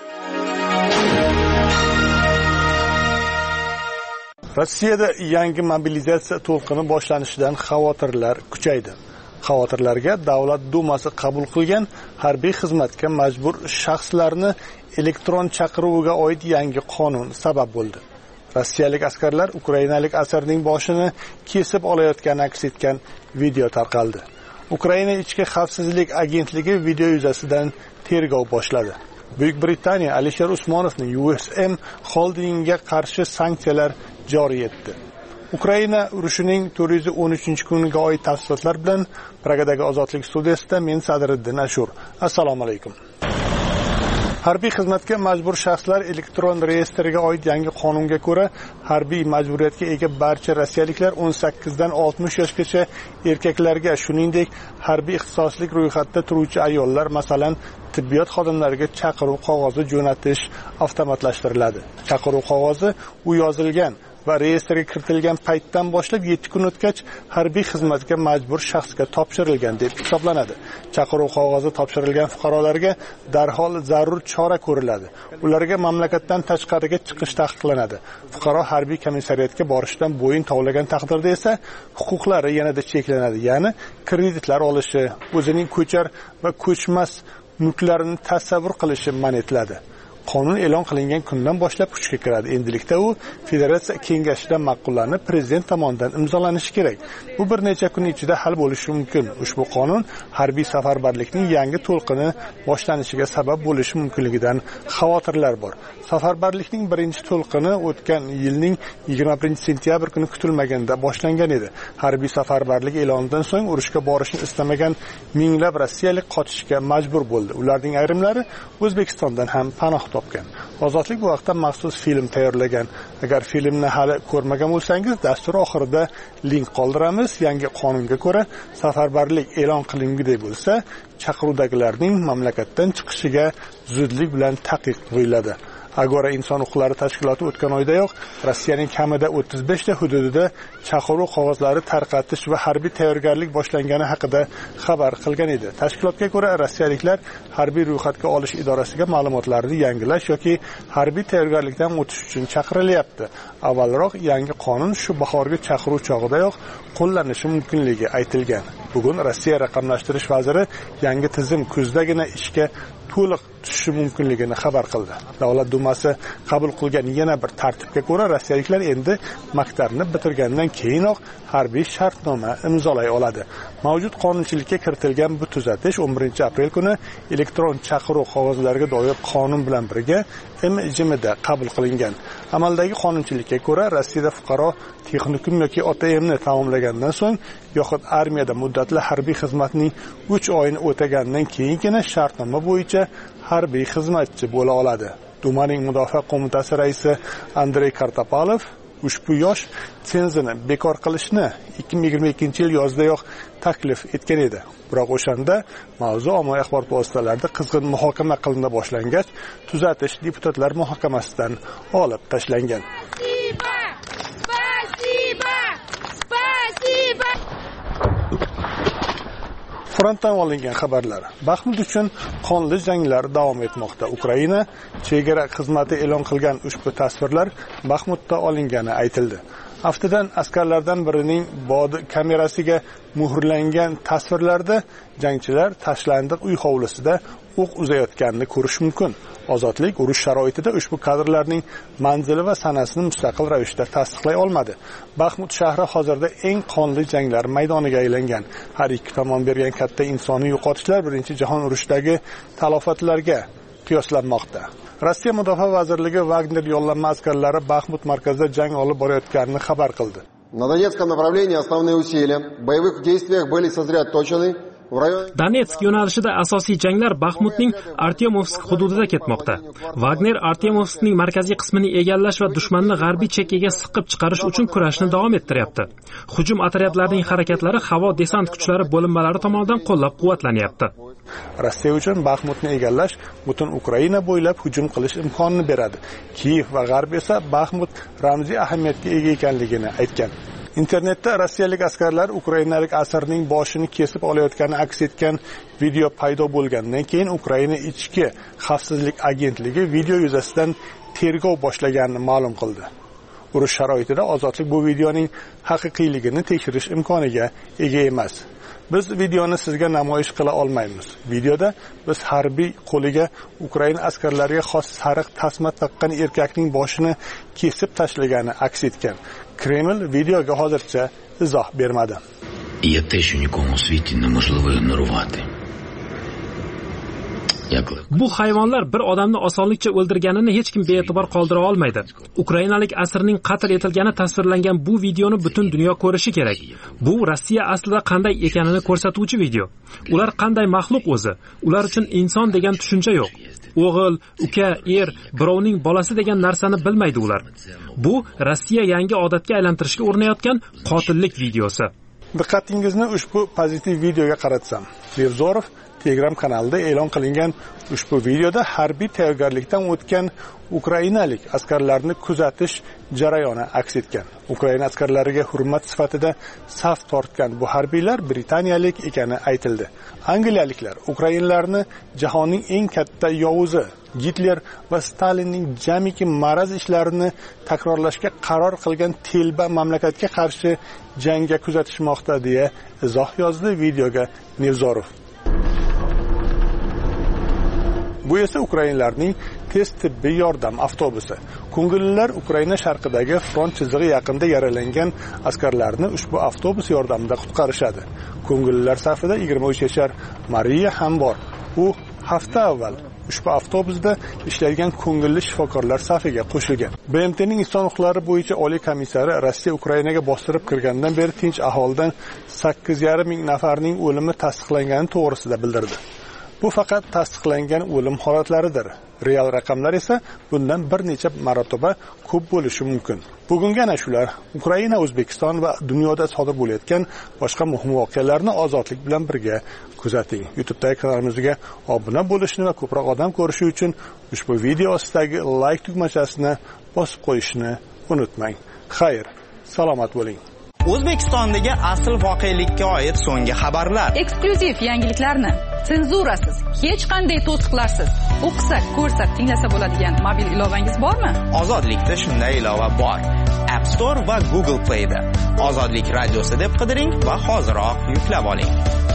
Rossiyada yangi mobilizatsiya to'lqini boshlanishidan xavotirlar kuchaydi. Xavotirlarga Davlat Dumasi qabul qilgan harbiy xizmatga majbur shaxslarni elektron chaqiruviga oid yangi qonun sabab bo'ldi. Rossiyalik askarlar ukrainalik asarning boshini kesib olayotgani aks etgan video tarqaldi. Ukraina ichki xavfsizlik agentligi video yuzasidan tergov boshladi. Buyuk Britaniya Alisher Usmonovning USM Holdingga qarshi sanksiyalar joriy etdi. Ukraina urushining 413-kuniga oid tafsilotlar bilan Pragadagi Ozodlik studiyasida men Sadriddin Ashur. Assalomu alaykum. Harbiy xizmatga majbur shaxslar elektron reyestriga oid yangi qonunga ko'ra, harbiy majburiyatga ega barcha rossiyaliklar 18 dan 60 yoshgacha erkaklarga, shuningdek, harbiy ixtisoslik ro'yxatida turuvchi ayollar, masalan, tibbiyot xodimlariga chaqiruv qog'ozi jo'natish avtomatlashtiriladi. Chaqiruv qog'ozi u yozilgan va reyestrga kiritilgan paytdan boshlab 7 kun o'tgach harbiy xizmatga majbur shaxsga topshirilgan deb hisoblanadi. Chaqiruv qog'ozi topshirilgan fuqarolarga darhol zarur chora ko'riladi. Ularga mamlakatdan tashqariga chiqish taqiqlanadi. Fuqaro harbiy komissariyatga borishdan bo'yin tovlagan taqdirda esa huquqlari yanada cheklanadi. Ya'ni kreditlar olishi, o'zining ko'char va ko'chmas mulklarini tasavvur qilishi man etiladi. Qonun e'lon qilingan kundan boshlab kuchga kiradi. Endilikda u Federatsiya Kengashidan ma'qullanib, prezident tomonidan imzolanishi kerak. Bu bir necha kun ichida hal bo'lishi mumkin. Ushbu qonun harbiy safarbarlikning yangi to'lqini boshlanishiga sabab bo'lishi mumkinligidan xavotirlar bor. Safarbarlikning birinchi to'lqini o'tgan yilning 21-sentyabr kuni kutilmaganda boshlangan edi. Harbiy safarbarlik e'lonidan so'ng urushga borishni istamagan minglab rossiyalik qochishga majbur bo'ldi. Ularning ayrimlari O'zbekistondan ham panoh topgan. Ozodlik bu vaqtda maxsus film tayyorlagan. Agar filmni hali ko'rmagan bo'lsangiz, dastur oxirida link qoldiramiz. Yangi qonunga ko'ra, safarbarlik e'lon qilinguday bo'lsa, chaqiruvdagilarning mamlakatdan chiqishiga zudlik bilan taqiq qo'yiladi. Agora inson huquqlari tashkiloti o'tgan oydayoq Rossiyaning kamida 35 ta hududida chaqiruv qog'ozlari tarqatish va harbiy tayyorgarlik boshlangani haqida xabar qilgan edi. Tashkilotga ko'ra, rossiyaliklar harbiy ro'yxatga olish idorasiga ma'lumotlarni yangilash yoki harbiy tayyorgarlikdan o'tish uchun chaqirilyapti. Avvalroq yangi qonun shu bahorgi chaqiruv chog'idayoq qo'llanishi mumkinligi aytilgan. Bugun Rossiya raqamlashtirish vaziri yangi tizim kuzdagina ishga to'liq tushishi mumkinligini xabar qildi. Davlat dumasi qabul qilgan yana bir tartibga ko'ra, rossiyaliklar endi maktabni bitirgandan keyinoq harbiy shartnoma imzolay oladi. Mavjud qonunchilikka kiritilgan bu tuzatish 11-aprel kuni elektron chaqiruv qog'ozlariga doir qonun bilan birga MJMda qabul qilingan. Amaldagi qonunchilikka ko'ra, Rossiyada fuqaro texnikum yoki OTMni tamomlagandan so'ng yoxud armiyada muddatli harbiy xizmatning 3 oyini o'tagandan keyingina shartnoma bo'yicha harbiy xizmatchi bo'la oladi. Dumaning mudofaa qo'mitasi raisi Andrey Kartopalov ushbu yosh senzini bekor qilishni 2022-yil yozidayoq taklif etgan edi. Biroq o'shanda mavzu ommaviy axborot vositalarida qizg'in muhokama qilina boshlangach, tuzatish deputatlar muhokamasidan olib tashlangan. Frontdan olingan xabarlar. Baxmut uchun qonli janglar davom etmoqda. Ukraina chegara xizmati e'lon qilgan ushbu tasvirlar Baxmutda olingani aytildi. Aftidan askarlardan birining bodi kamerasiga muhrlangan tasvirlarda jangchilar tashlandiq uy hovlisida o'q uzayotganini ko'rish mumkin. Ozodlik urush sharoitida ushbu kadrlarning manzili va sanasini mustaqil ravishda tasdiqlay olmadi. Baxmut shahri hozirda eng qonli janglar maydoniga aylangan. Har ikki tomon bergan katta insoniy yo'qotishlar Birinchi jahon urushidagi talofatlarga qiyoslanmoqda. Rossiya Mudofaa vazirligi Wagner yollanma askarlari Baxmut markazida jang olib borayotganini xabar qildi. На Донецком направлении основные усилия в боевых действиях были сосредоточены Donetsk yo'nalishida asosiy janglar Baxmutning Artyomovsk hududida ketmoqda. Wagner Artyomovskning markaziy qismini egallash va dushmanni g'arbiy chekkaga siqib chiqarish uchun kurashni davom ettiryapti. Hujum otryadlarining harakatlari havo desant kuchlari bo'linmalari tomonidan qo'llab-quvvatlanyapti. Rossiya uchun Baxmutni egallash butun Ukraina bo'ylab hujum qilish imkonini beradi. Kiyev va G'arb esa Baxmut ramziy ahamiyatga ega ekanligini aytgan. Internetda rossiyalik askarlar ukrainalik asirning boshini kesib olayotgani aks etgan video paydo bo'lgandan keyin Ukraina ichki xavfsizlik agentligi video yuzasidan tergov boshlaganini ma'lum qildi. Urush sharoitida ozodlik bu videoning haqiqiyligini tekshirish imkoniga ega emas. Biz videoni sizga namoyish qila olmaymiz. Videoda biz harbiy qo'liga Ukraina askarlariga xos sariq tasma taqqan erkakning boshini kesib tashlagani aks etgan. Kreml videoga hozircha izoh bermadi. Я теж у нікому у світі неможливо ігнорувати. Bu hayvonlar bir odamni osonlikcha o'ldirganini hech kim bee'tibor qoldira olmaydi. Ukrainalik asirning qatl etilgani tasvirlangan bu videoni butun dunyo ko'rishi kerak. Bu Rossiya aslida qanday ekanini ko'rsatuvchi video. Ular qanday maxluq o'zi? Ular uchun inson degan tushuncha yo'q. O'g'il, uka, er, birovning bolasi degan narsani bilmaydi ular. Bu Rossiya yangi odatga aylantirishga urinayotgan qotillik videosi. Diqqatingizni ushbu pozitiv videoga qaratsam. Nevzorov Telegram kanalida e'lon qilingan ushbu videoda harbiy tayyorgarlikdan o'tgan ukrainalik askarlarni kuzatish jarayoni aks etgan. Ukraina askarlariga hurmat sifatida saf tortgan bu harbiylar britaniyalik ekani aytildi. Angliyaliklar ukrainlarni jahonning eng katta yovuzi Gitler va Stalinning jamiki maraz ishlarini takrorlashga qaror qilgan telba mamlakatga qarshi jangga kuzatishmoqda deya izoh yozdi videoga Nevzorov. Bu Bu esa ukrainlarning tez tibbiy yordam avtobusi. Ko'ngillilar Ukraina sharqidagi front chizig'i yaqinida yaralangan askarlarni ushbu avtobus yordamida qutqarishadi. Ko'ngillilar safida 23 yashar Mariya ham bor. U hafta avval ushbu avtobusda ishlaydigan ko'ngilli shifokorlar safiga qo'shilgan. BMTning inson huquqlari bo'yicha oliy komissari Rossiya Ukrainaga bostirib kirgandan beri tinch aholidan 8,5 ming nafarning o'limi tasdiqlangani to'g'risida bildirdi. Bu faqat tasdiqlangan o'lim holatlaridir. Real raqamlar esa bundan bir necha marotaba ko'p bo'lishi mumkin. Bugungi ana shular Ukraina, O'zbekiston va dunyoda sodir bo'layotgan boshqa muhim voqealarni ozodlik bilan birga kuzating. YouTube'dagi kanalimizga obuna bo'lishni va ko'proq odam ko'rishi uchun ushbu video ostidagi like tugmachasini bosib qo'yishni unutmang. Xayr, salomat bo'ling. O'zbekistondagi asl voqelikka oid so'nggi xabarlar. Eksklyuziv yangiliklarni senzurasiz, hech qanday to'siqlarsiz o'qisa, ko'rsa, tinglasa bo'ladigan mobil ilovangiz bormi? Ozodlikda shunday ilova bor. App Store va Google Play da. Ozodlik radiosi deb qidiring va hoziroq yuklab oling.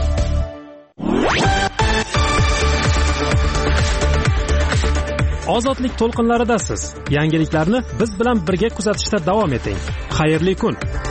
Ozodlik to'lqinlaridasiz. Yangiliklarni biz bilan birga kuzatishda davom eting. Xayrli kun.